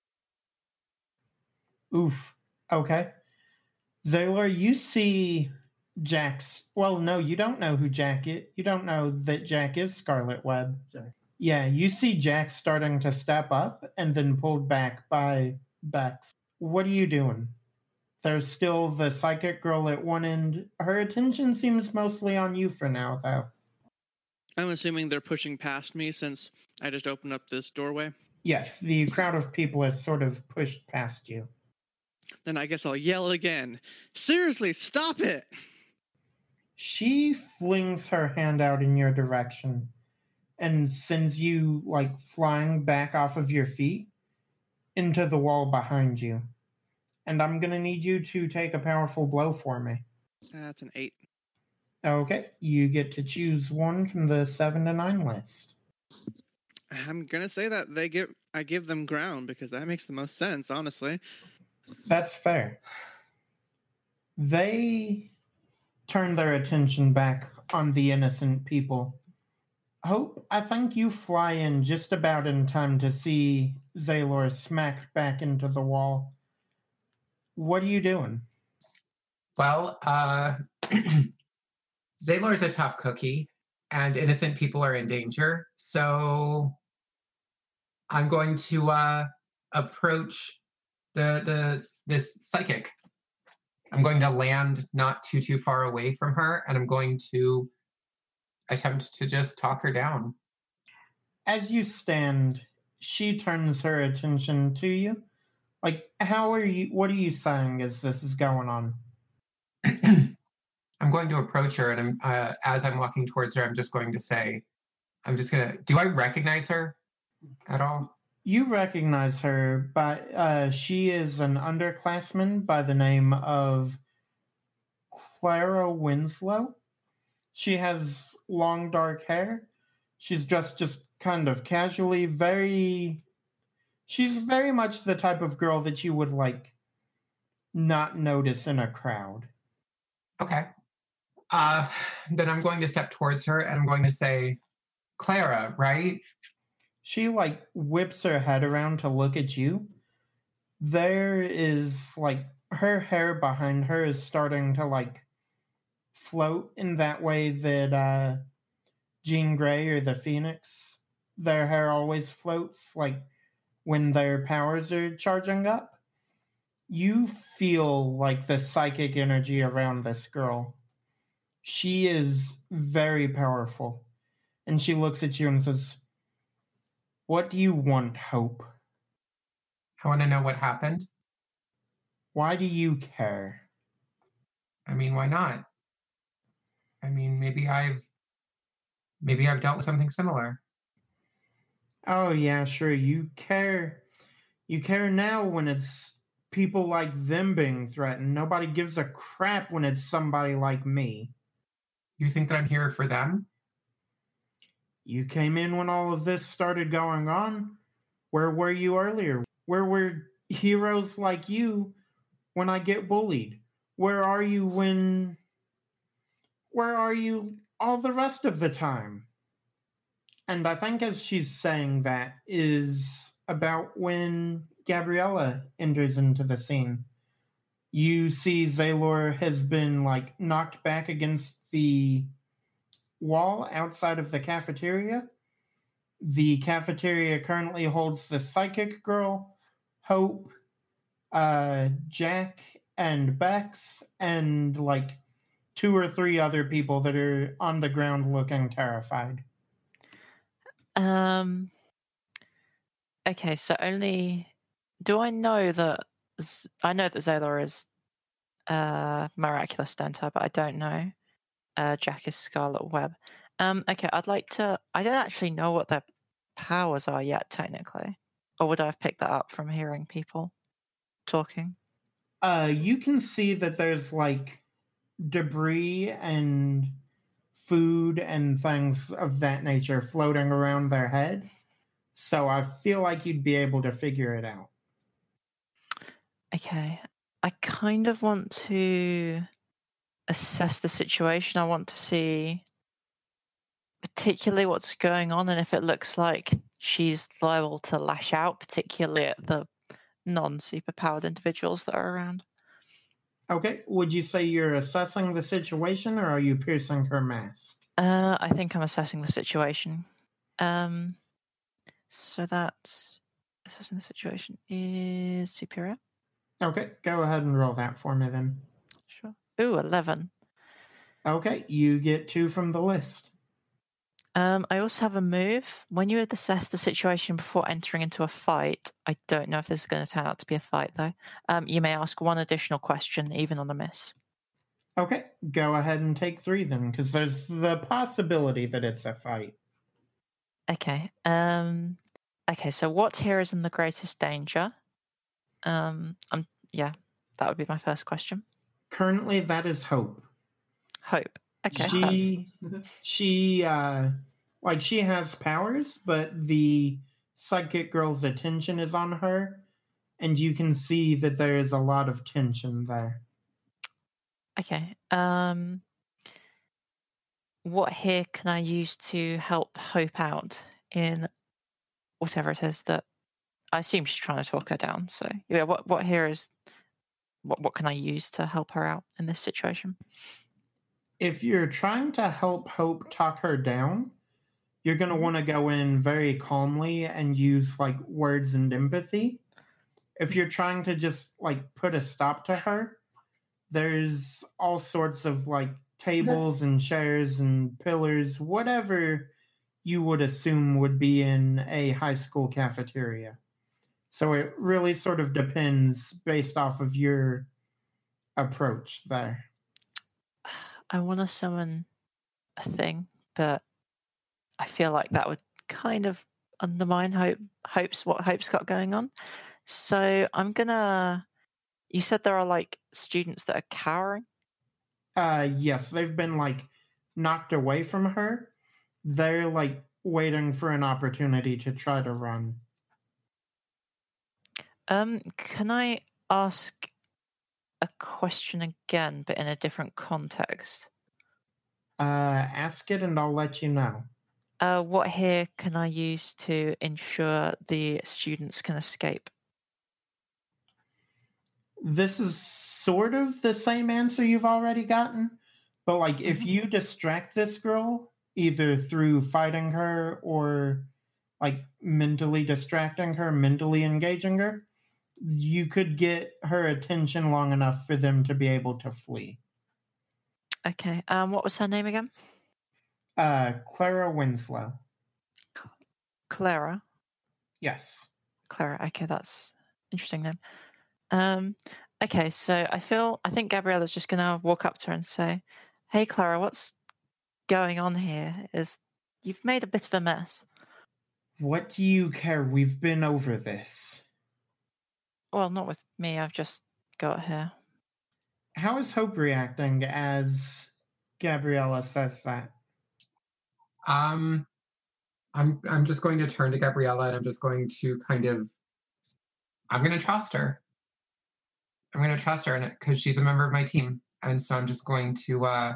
Oof. Okay. Zaylor, you see Jack's. Well, no, you don't know who Jack is. You don't know that Jack is Scarlet Web. Yeah, you see Jack starting to step up and then pulled back by Bex. What are you doing? There's still the psychic girl at one end. Her attention seems mostly on you for now, though. I'm assuming they're pushing past me since I just opened up this doorway. Yes, the crowd of people has sort of pushed past you. Then I guess I'll yell again. Seriously, stop it! She flings her hand out in your direction and sends you, like, flying back off of your feet into the wall behind you. And I'm going to need you to take a powerful blow for me. That's an eight. Okay, you get to choose one from the seven to nine list. I'm gonna say that they give I give them ground because that makes the most sense, honestly. That's fair. They turn their attention back on the innocent people. Hope, I think you fly in just about in time to see Zaylor smacked back into the wall. What are you doing? Well, uh, Zaylor's a tough cookie, and innocent people are in danger. So I'm going to uh, approach the the this psychic. I'm going to land not too too far away from her, and I'm going to attempt to just talk her down. As you stand, she turns her attention to you. Like, how are you? What are you saying as this is going on? I'm going to approach her, and I'm, uh, as I'm walking towards her, I'm just going to say, I'm just going to, do I recognize her at all? You recognize her, but uh, she is an underclassman by the name of Clara Winslow. She has long dark hair. She's dressed just kind of casually, very... She's very much the type of girl that you would, like, not notice in a crowd. Okay. Uh, then I'm going to step towards her, and I'm going to say, Clara, right? She, like, whips her head around to look at you. There is, like, her hair behind her is starting to, like, float in that way that uh, Jean Grey or the Phoenix, their hair always floats, like, when their powers are charging up. You feel, like, the psychic energy around this girl. She is very powerful. And she looks at you and says, "What do you want, Hope?" I want to know what happened. Why do you care? I mean, why not? I mean, maybe I've maybe I've dealt with something similar. Oh yeah, sure. You care. You care now when it's people like them being threatened. Nobody gives a crap when it's somebody like me. You think that I'm here for them? You came in when all of this started going on. Where were you earlier? Where were heroes like you when I get bullied? Where are you when... Where are you all the rest of the time? And I think as she's saying that is about when Gabriella enters into the scene. You see Zaylor has been, like, knocked back against the wall outside of the cafeteria. The cafeteria currently holds the psychic girl, Hope, uh, Jack, and Bex, and, like, two or three other people that are on the ground looking terrified. Um. Okay, so only... Do I know that... Z- I know that Zaylor is uh, Miraculous, don't I? But I don't know uh, Jack is Scarlet Web. Um, okay, I'd like to... I don't actually know what their powers are yet, technically. Or would I have picked that up from hearing people talking? Uh, you can see that there's, like, debris and food and things of that nature floating around their head. So I feel like you'd be able to figure it out. Okay. I kind of want to assess the situation. I want to see particularly what's going on and if it looks like she's liable to lash out, particularly at the non-superpowered individuals that are around. Okay, would you say you're assessing the situation, or are you piercing her mask? Uh, I think I'm assessing the situation. Um, so that assessing the situation is superior. Okay, go ahead and roll that for me then. Sure. Ooh, eleven. Okay, you get two from the list. Um, I also have a move. When you assess the situation before entering into a fight, I don't know if this is going to turn out to be a fight, though. Um, you may ask one additional question, even on a miss. Okay, go ahead and take three then, because there's the possibility that it's a fight. Okay. Um, okay, so what here is in the greatest danger? Um, um, yeah, that would be my first question. Currently, that is Hope. Hope. Okay. She, she, uh, like, she has powers, but the psychic girl's attention is on her, and you can see that there is a lot of tension there. Okay. Um, what here can I use to help Hope out in whatever it is that I assume she's trying to talk her down. So yeah, what what here is what what can I use to help her out in this situation? If you're trying to help Hope talk her down, you're going to want to go in very calmly and use like words and empathy. If you're trying to just like put a stop to her, there's all sorts of like tables and chairs and pillars, whatever you would assume would be in a high school cafeteria. So it really sort of depends based off of your approach there. I want to summon a thing, but I feel like that would kind of undermine Hope. Hope's what Hope's got going on. So I'm gonna. You said there are like students that are cowering. Uh, yes, they've been like knocked away from her. They're like waiting for an opportunity to try to run. Um, can I ask a question again, but in a different context? Uh, ask it and I'll let you know. Uh, what here can I use to ensure the students can escape? This is sort of the same answer you've already gotten, but like mm-hmm. if you distract this girl, either through fighting her or like mentally distracting her, mentally engaging her, you could get her attention long enough for them to be able to flee. Okay. Um, what was her name again? Uh, Clara Winslow. Clara? Yes. Clara. Okay, that's interesting name. Um, okay, so I feel, I think Gabriella's just going to walk up to her and say, hey, Clara, what's going on here? Is you've made a bit of a mess. What do you care? We've been over this. Well, not with me. I've just got here. How is Hope reacting as Gabriella says that? Um, I'm I'm just going to turn to Gabriella and I'm just going to kind of, I'm going to trust her. I'm going to trust her because she's a member of my team. And so I'm just going to uh,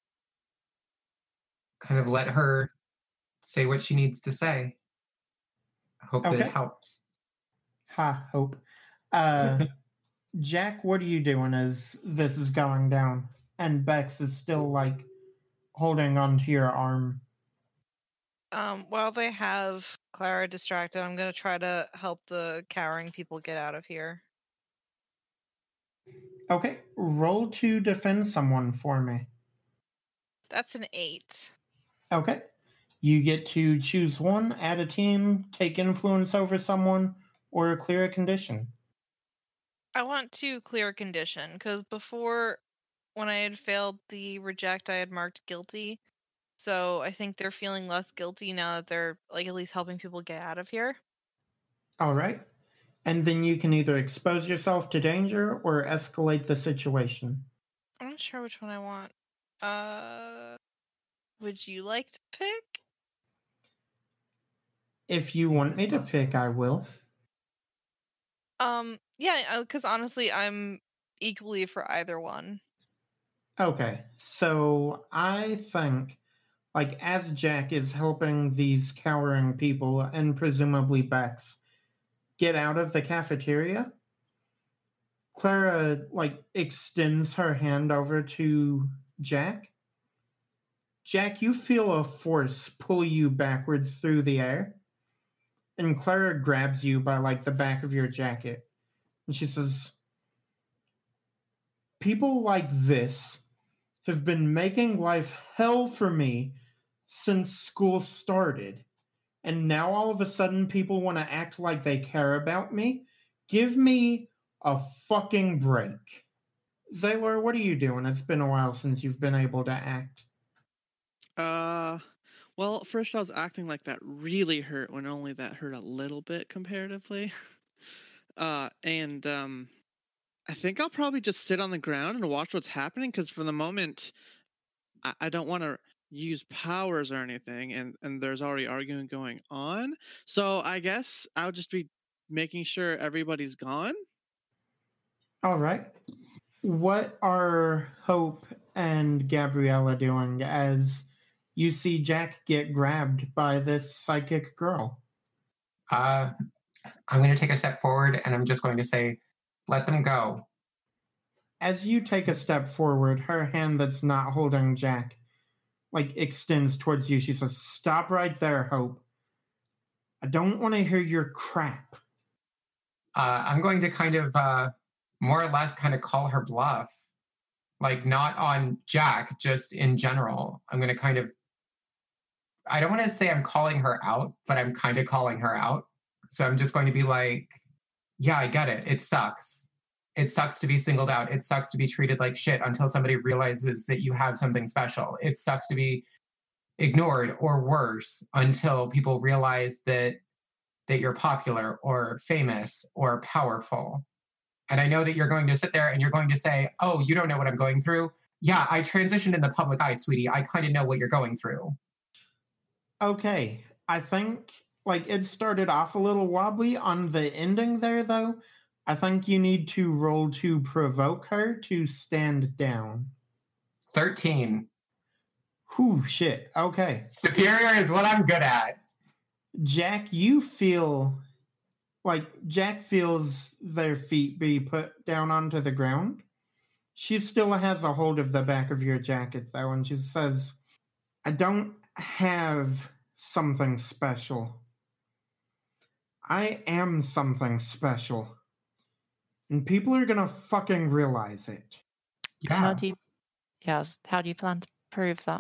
kind of let her say what she needs to say. I hope okay. that it helps. Ha, Hope. Uh, Jack, what are you doing as this is going down? And Bex is still, like, holding onto your arm. Um, while they have Clara distracted, I'm going to try to help the cowering people get out of here. Okay, roll to defend someone for me. That's an eight. Okay. You get to choose one, add a team, take influence over someone, or clear a condition. I want to clear a condition, because before, when I had failed the reject, I had marked guilty. So I think they're feeling less guilty now that they're, like, at least helping people get out of here. All right. And then you can either expose yourself to danger or escalate the situation. I'm not sure which one I want. Uh, would you like to pick? If you want me to pick, I will. Um, yeah, because honestly, I'm equally for either one. Okay, so I think, like, as Jack is helping these cowering people, and presumably Bex, get out of the cafeteria, Clara, like, extends her hand over to Jack. Jack, you feel a force pull you backwards through the air. And Clara grabs you by, like, the back of your jacket. And she says, people like this have been making life hell for me since school started. And now all of a sudden people want to act like they care about me? Give me a fucking break. Zaylor, what are you doing? It's been a while since you've been able to act. Uh... Well, first I was acting like that really hurt when only that hurt a little bit comparatively. Uh, and um, I think I'll probably just sit on the ground and watch what's happening because for the moment, I, I don't want to use powers or anything, and, and there's already arguing going on. So I guess I'll just be making sure everybody's gone. All right. What are Hope and Gabriella doing as you see Jack get grabbed by this psychic girl. Uh, I'm going to take a step forward and I'm just going to say, let them go. As you take a step forward, her hand that's not holding Jack, like, extends towards you. She says, stop right there, Hope. I don't want to hear your crap. Uh, I'm going to kind of, uh, more or less kind of call her bluff. Like, not on Jack, just in general. I'm going to kind of, I don't want to say I'm calling her out, but I'm kind of calling her out. So I'm just going to be like, yeah, I get it. It sucks. It sucks to be singled out. It sucks to be treated like shit until somebody realizes that you have something special. It sucks to be ignored, or worse, until people realize that that you're popular or famous or powerful. And I know that you're going to sit there and you're going to say, oh, you don't know what I'm going through. Yeah, I transitioned in the public eye, sweetie. I kind of know what you're going through. Okay, I think, like, it started off a little wobbly on the ending there, though. I think you need to roll to provoke her to stand down. thirteen. Whew, shit. Okay. Superior is what I'm good at. Jack, you feel, like, Jack feels their feet be put down onto the ground. She still has a hold of the back of your jacket, though, and she says, I don't have something special. I am something special. And people are gonna fucking realize it. Yeah. How do you, yes, how do you plan to prove that?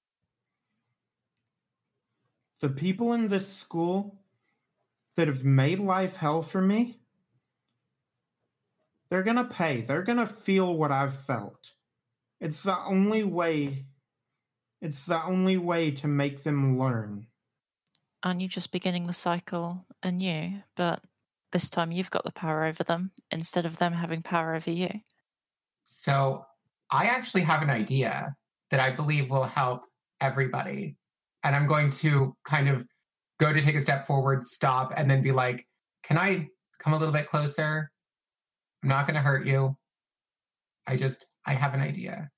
The people in this school that have made life hell for me, they're gonna pay. They're gonna feel what I've felt. It's the only way, it's the only way to make them learn. Aren't you just beginning the cycle anew? But this time you've got the power over them instead of them having power over you. So I actually have an idea that I believe will help everybody. And I'm going to kind of go to take a step forward, stop, and then be like, can I come a little bit closer? I'm not going to hurt you. I just, I have an idea.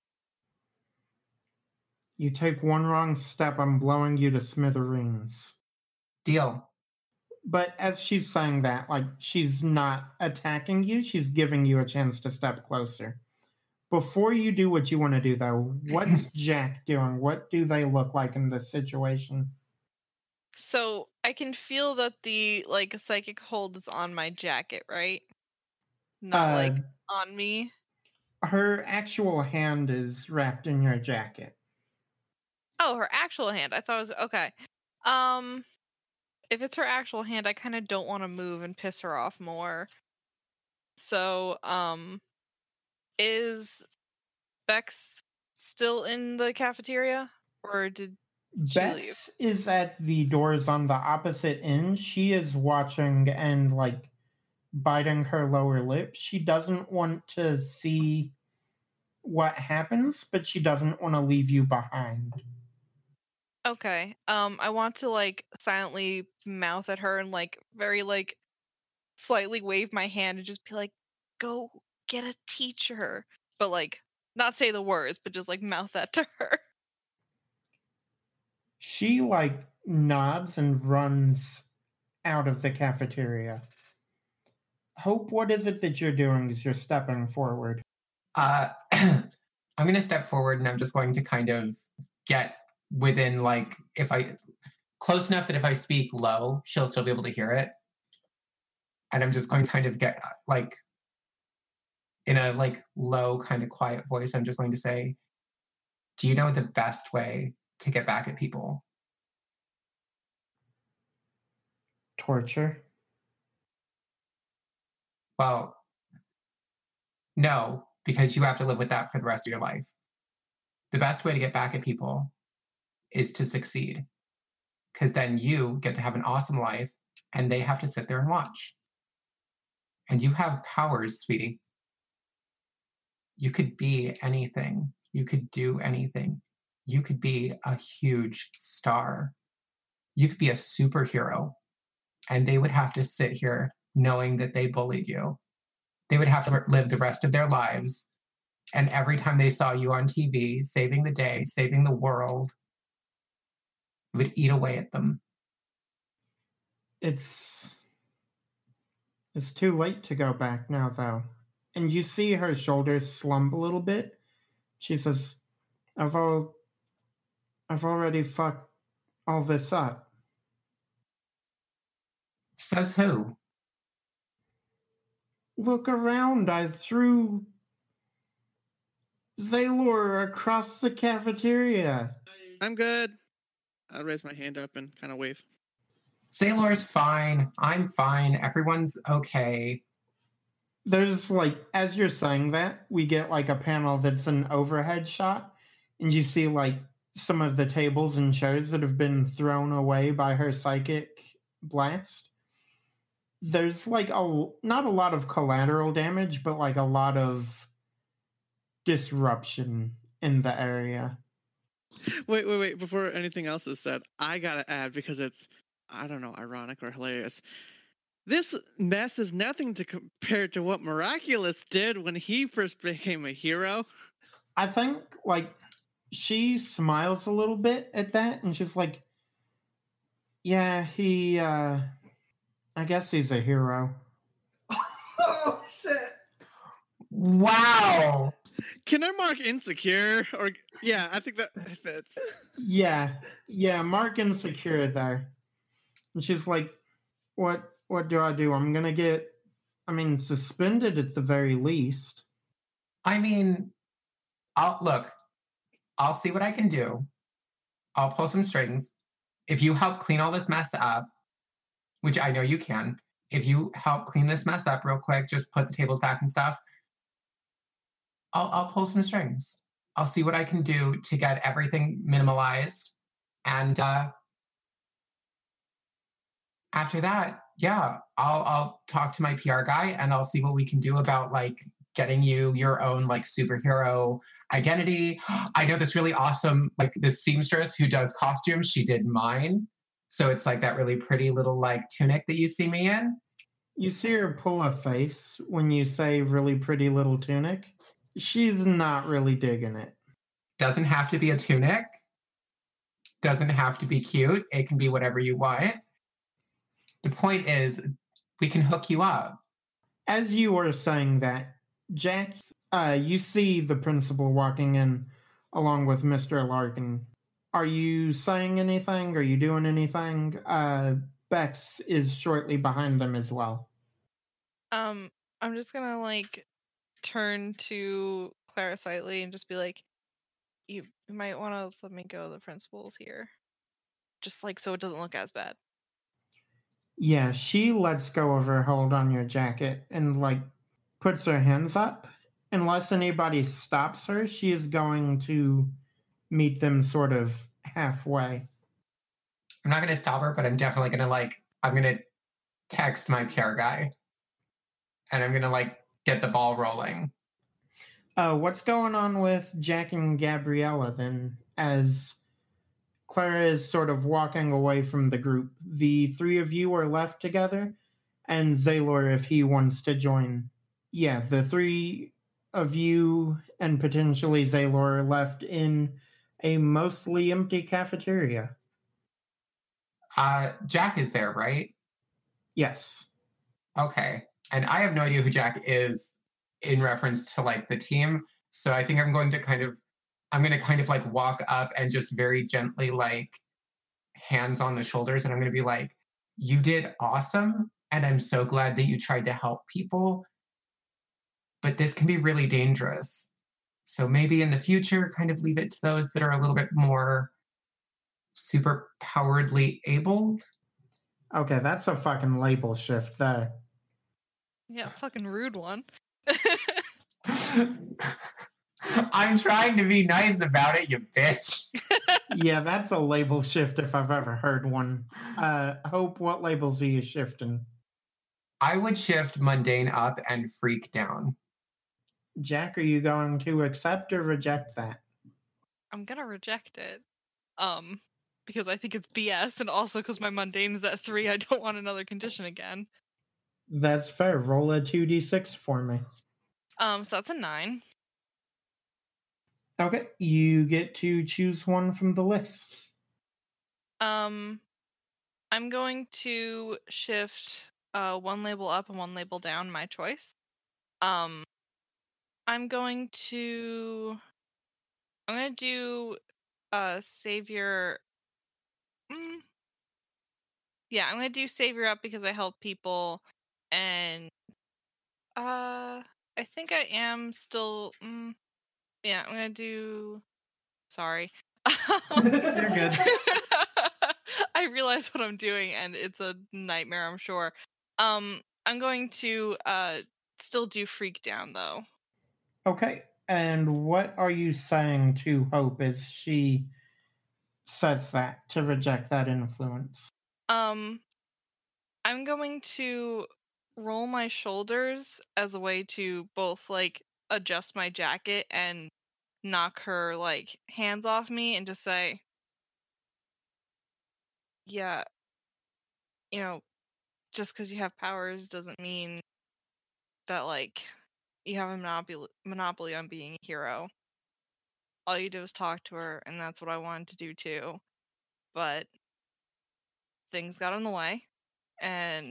You take one wrong step, I'm blowing you to smithereens. Deal. But as she's saying that, like, she's not attacking you, she's giving you a chance to step closer. Before you do what you want to do, though, what's Jack doing? What do they look like in this situation? So I can feel that the like psychic hold is on my jacket, right? Not Uh, like on me. Her actual hand is wrapped in your jacket. Oh, her actual hand. I thought it was okay. Um, if it's her actual hand, I kind of don't want to move and piss her off more. So, um, is Bex still in the cafeteria, or did she leave? Bex is at the doors on the opposite end. She is watching and, like, biting her lower lip. She doesn't want to see what happens, but she doesn't want to leave you behind. Okay. Um, I want to like silently mouth at her and like very like slightly wave my hand and just be like, "Go get a teacher," but like not say the words, but just like mouth that to her. She, like, nods and runs out of the cafeteria. Hope, what is it that you're doing as you're stepping forward? Uh, I'm going to step forward and I'm just going to kind of get within, like, if I, close enough that if I speak low, she'll still be able to hear it. And I'm just going to kind of get, like, in a, like, low, kind of quiet voice, I'm just going to say, do you know the best way to get back at people? Torture? Well, no, because you have to live with that for the rest of your life. The best way to get back at people is to succeed, because then you get to have an awesome life and they have to sit there and watch. And you have powers, sweetie. You could be anything. You could do anything. You could be a huge star. You could be a superhero. And they would have to sit here knowing that they bullied you. They would have to live the rest of their lives. And every time they saw you on T V, saving the day, saving the world, would eat away at them. It's it's too late to go back now, though. And you see her shoulders slump a little bit. She says, I've all I've already fucked all this up. Says who? Look around. I threw Zaylor across the cafeteria. I'm good. I'll raise my hand up and kind of wave. Zaylor's fine. I'm fine. Everyone's okay. There's like, as you're saying that, we get like a panel that's an overhead shot, and you see like some of the tables and chairs that have been thrown away by her psychic blast. There's like a not a lot of collateral damage, but like a lot of disruption in the area. Wait, wait, wait. Before anything else is said, I gotta add, because it's, I don't know, ironic or hilarious. This mess is nothing to compare to what Miraculous did when he first became a hero. I think, like, she smiles a little bit at that, and she's like, yeah, he, uh, I guess he's a hero. Oh, shit. Wow. Can I mark insecure? Or yeah, I think that fits. Yeah, yeah, mark insecure there. And she's like, what what do I do? I'm gonna get, I mean, suspended at the very least. I mean, I'll look, I'll see what I can do. I'll pull some strings. If you help clean all this mess up, which I know you can, if you help clean this mess up real quick, just put the tables back and stuff, I'll, I'll pull some strings. I'll see what I can do to get everything minimalized. And uh, after that, yeah, I'll I'll talk to my P R guy and I'll see what we can do about like getting you your own like superhero identity. I know this really awesome, like this seamstress who does costumes. She did mine. So it's like that really pretty little like tunic that you see me in. You see her pull a face when you say really pretty little tunic. She's not really digging it. Doesn't have to be a tunic. Doesn't have to be cute. It can be whatever you want. The point is, we can hook you up. As you were saying that, Jack, uh, you see the principal walking in along with Mister Larkin. Are you saying anything? Are you doing anything? Uh, Bex is shortly behind them as well. Um, I'm just gonna like turn to Clara slightly and just be like, you might want to let me go. The principal's here. Just like so it doesn't look as bad. Yeah, she lets go of her hold on your jacket and like puts her hands up. Unless anybody stops her, she is going to meet them sort of halfway. I'm not going to stop her, but I'm definitely going to like, I'm going to text my P R guy and I'm going to like get the ball rolling. Uh, what's going on with Jack and Gabriella then, as Clara is sort of walking away from the group? The three of you are left together, and Zaylor, if he wants to join. Yeah, the three of you and potentially Zaylor are left in a mostly empty cafeteria. Uh, Jack is there, right? Yes. Okay. And I have no idea who Jack is in reference to like the team. So I think I'm going to kind of, I'm going to kind of like walk up and just very gently like hands on the shoulders. And I'm going to be like, you did awesome. And I'm so glad that you tried to help people. But this can be really dangerous. So maybe in the future, kind of leave it to those that are a little bit more super poweredly abled. Okay, that's a fucking label shift there. Yeah, fucking rude one. I'm trying to be nice about it, you bitch. Yeah, that's a label shift if I've ever heard one. Uh, Hope, what labels are you shifting? I would shift mundane up and freak down. Jack, are you going to accept or reject that? I'm gonna reject it. Um, because I think it's B S, and also because my mundane is at three, I don't want another condition again. That's fair. Roll a two d six for me. Um, so that's a nine. Okay, you get to choose one from the list. Um, I'm going to shift uh, one label up and one label down, my choice. Um, I'm going to. I'm going to do uh, Savior. Mm, yeah, I'm going to do Savior up because I help people. And uh, I think I am still. Mm, yeah, I'm going to do. Sorry. You're good. I realize what I'm doing, and it's a nightmare, I'm sure. Um, I'm going to uh still do Freak Down though. Okay. And what are you saying to Hope as she says that to reject that influence? Um, I'm going to roll my shoulders as a way to both like adjust my jacket and knock her like hands off me and just say, yeah, you know, just because you have powers doesn't mean that like you have a monopoly monopoly on being a hero. All you did was talk to her, and that's what I wanted to do too. But things got in the way, and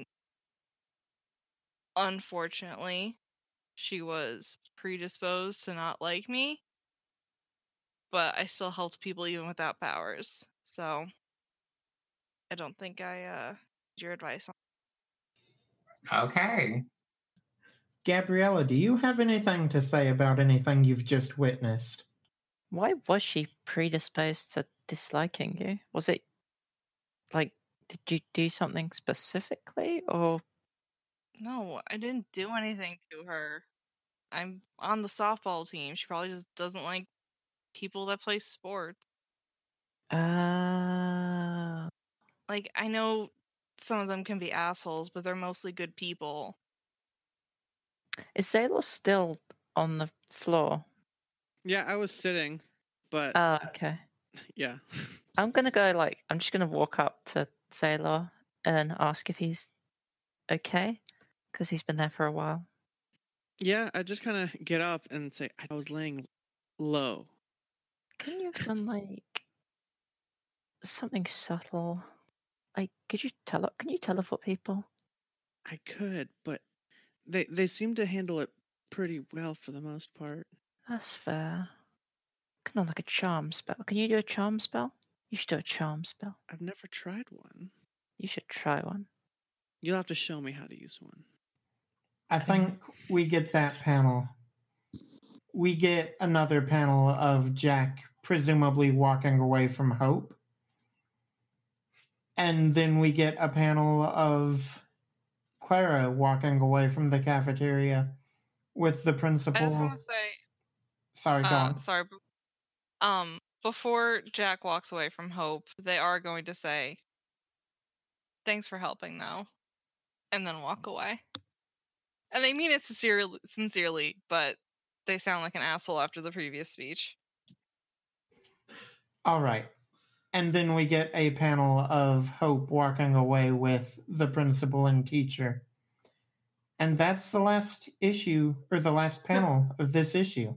unfortunately, she was predisposed to not like me. But I still helped people even without powers, so I don't think I uh need your advice on. Okay. Gabriella, do you have anything to say about anything you've just witnessed? Why was she predisposed to disliking you? Was it like, did you do something specifically, or No, I didn't do anything to her. I'm on the softball team. She probably just doesn't like people that play sports. uh Like, I know some of them can be assholes, but they're mostly good people. is Zaylor still on the floor? Yeah, I was sitting, but Oh, okay. yeah. I'm gonna go like I'm just gonna walk up to Zaylor and ask if he's okay, because he's been there for a while. Yeah, I just kind of get up and say, I was laying low. Can you have done like something subtle? Like, could you tele? Can you teleport people? I could, but they they seem to handle it pretty well for the most part. That's fair. Kind of like a charm spell. Can you do a charm spell? You should do a charm spell. I've never tried one. You should try one. You'll have to show me how to use one. I think we get that panel. We get another panel of Jack presumably walking away from Hope. And then we get a panel of Clara walking away from the cafeteria with the I just principal. want to say, Sorry, go uh, on. sorry, b- um, before Jack walks away from Hope, they are going to say, "Thanks for helping, though," and then walk away. And they mean it sincerely, sincerely, but they sound like an asshole after the previous speech. All right. And then we get a panel of Hope walking away with the principal and teacher. And that's the last issue, or the last panel of this issue.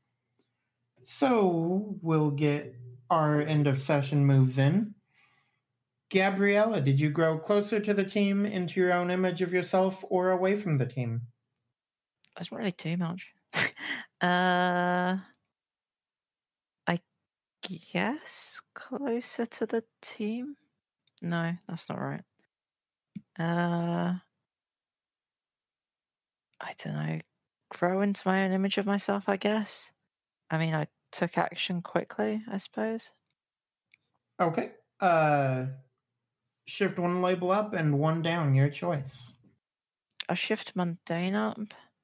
So we'll get our end of session moves in. Gabriella, did you grow closer to the team, into your own image of yourself, or away from the team? That's not really too much. uh, I guess closer to the team. No, that's not right. Uh, I don't know. Grow into my own image of myself, I guess. I mean, I took action quickly, I suppose. Okay. Uh, shift one label up and one down, your choice. I'll shift mundane up,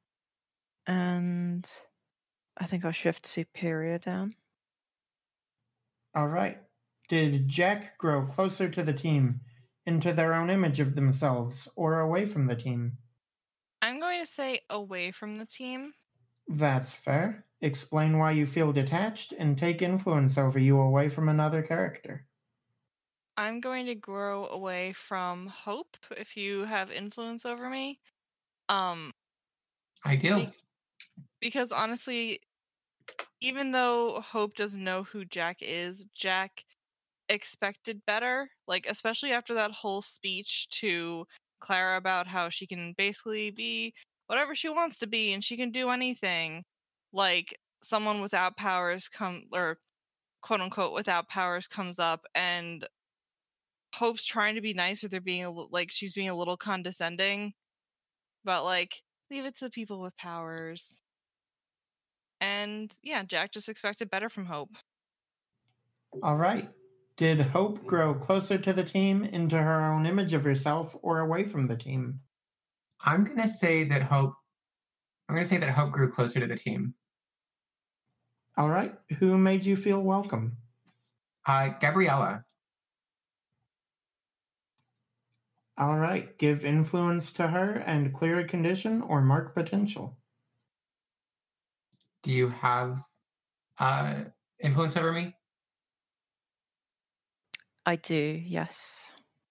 and I think I'll shift superior down. All right. Did Jack grow closer to the team, into their own image of themselves, or away from the team? I'm going to say away from the team. That's fair. Explain why you feel detached and take influence over you away from another character. I'm going to grow away from Hope if you have influence over me. Um, I do. Be- because honestly, even though Hope doesn't know who Jack is, Jack expected better, like especially after that whole speech to Clara about how she can basically be whatever she wants to be and she can do anything. Like someone without powers come or quote unquote without powers comes up and Hope's trying to be nice or they're being a, li- like she's being a little condescending, but like leave it to the people with powers. And yeah, Jack just expected better from Hope. All right. Did Hope grow closer to the team, into her own image of herself, or away from the team? I'm gonna say that Hope. I'm gonna say that Hope grew closer to the team. All right. Who made you feel welcome? Uh, Gabriella. All right. Give influence to her and clear a condition or mark potential. Do you have uh, influence over me? I do, yes.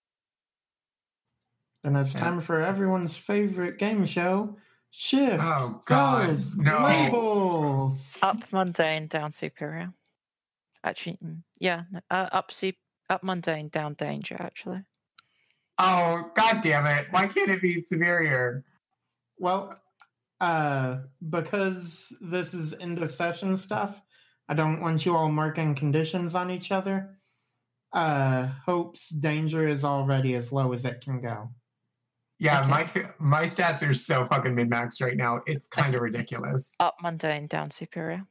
Then it's Yeah. time for everyone's favorite game show, Shift Oh, God, Those no. Labels. Up mundane, down superior. Actually, mm, yeah, no, uh, up su- up mundane, down danger. Actually, Oh, God damn it! Why can't it be superior? Well, uh, because this is end of session stuff, I don't want you all marking conditions on each other. Uh, Hope's danger is already as low as it can go. Yeah, Okay. my my stats are so fucking min max right now. It's kind of ridiculous. up mundane, down superior.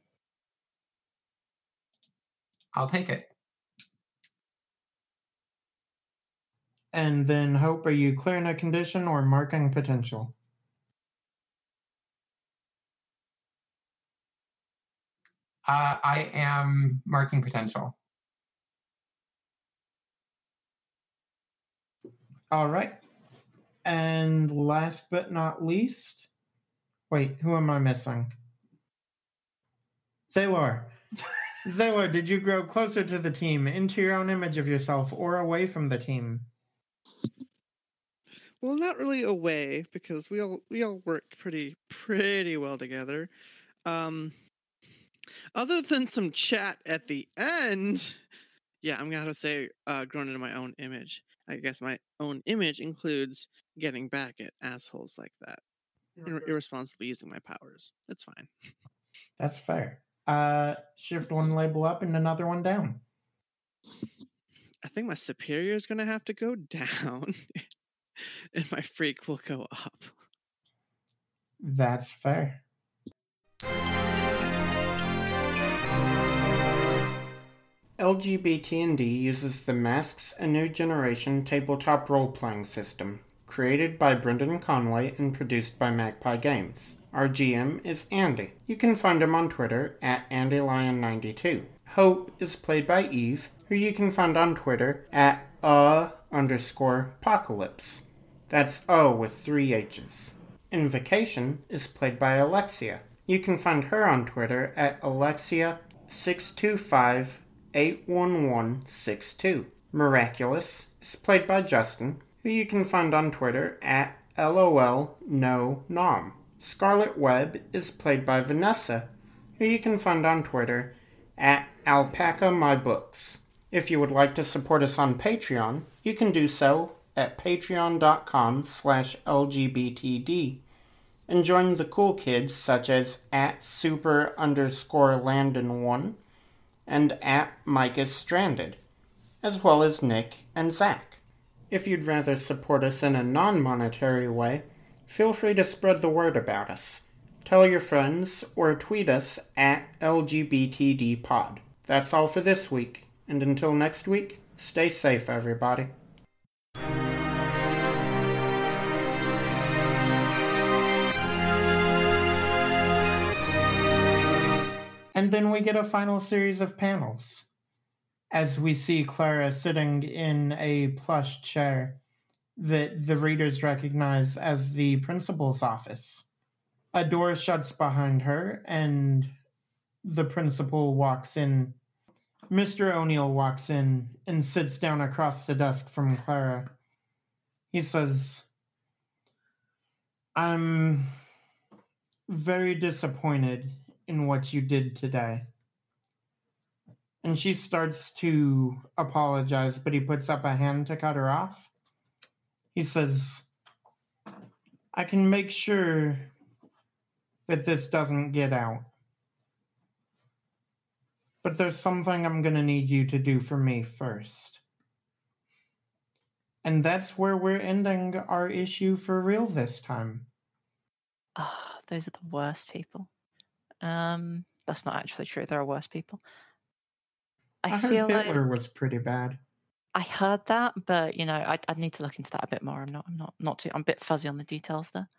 I'll take it. And then, Hope, are you clearing a condition or marking potential? Uh, I am marking potential. All right. And last but not least, wait, who am I missing? Zaylor. Zaylor, did you grow closer to the team, into your own image of yourself, or away from the team? Well, not really away because we all we all worked pretty pretty well together. Um, other than some chat at the end, yeah, I'm gonna have to say uh, grown into my own image. I guess my own image includes getting back at assholes like that, ir- irresponsibly using my powers. That's fine. That's fair. Uh, shift one label up and another one down. I think my superior is gonna have to go down, and my freak will go up. That's fair. L G B T and D uses the Masks: A New Generation tabletop role-playing system, created by Brendan Conway and produced by Magpie Games. Our G M is Andy. You can find him on Twitter at Andy Lion ninety-two. Hope is played by Eve, who you can find on Twitter at uh underscore apocalypse. That's O with three H's. Invocation is played by Alexia. You can find her on Twitter at Alexia six two five eight one one six two. Miraculous is played by Justin, who you can find on Twitter at LOL no nom. Scarlet Web is played by Vanessa, who you can find on Twitter at Alpaca My Books. If you would like to support us on Patreon, you can do so at patreon.com slash lgbtd and join the cool kids such as at super underscore Landon one and at Mike is Stranded, as well as Nick and Zach. If you'd rather support us in a non-monetary way, feel free to spread the word about us. Tell your friends or tweet us at L G B T D pod. That's all for this week, and until next week, stay safe, everybody. And then we get a final series of panels, as we see Clara sitting in a plush chair that the readers recognize as the principal's office. A door shuts behind her, and the principal walks in. Mister O'Neill walks in and sits down across the desk from Clara. He says, "I'm very disappointed in what you did today. And she starts to apologize, but he puts up a hand to cut her off. He says, I can make sure that this doesn't get out. But there's something I'm going to need you to do for me first. And that's where we're ending our issue for real this time. Oh, those are the worst people. Um, that's not actually true. There are worse people. I, I heard feel Hitler like was pretty bad. I heard that, but you know, I I need to look into that a bit more. I'm not, I'm not, not too. I'm a bit fuzzy on the details there.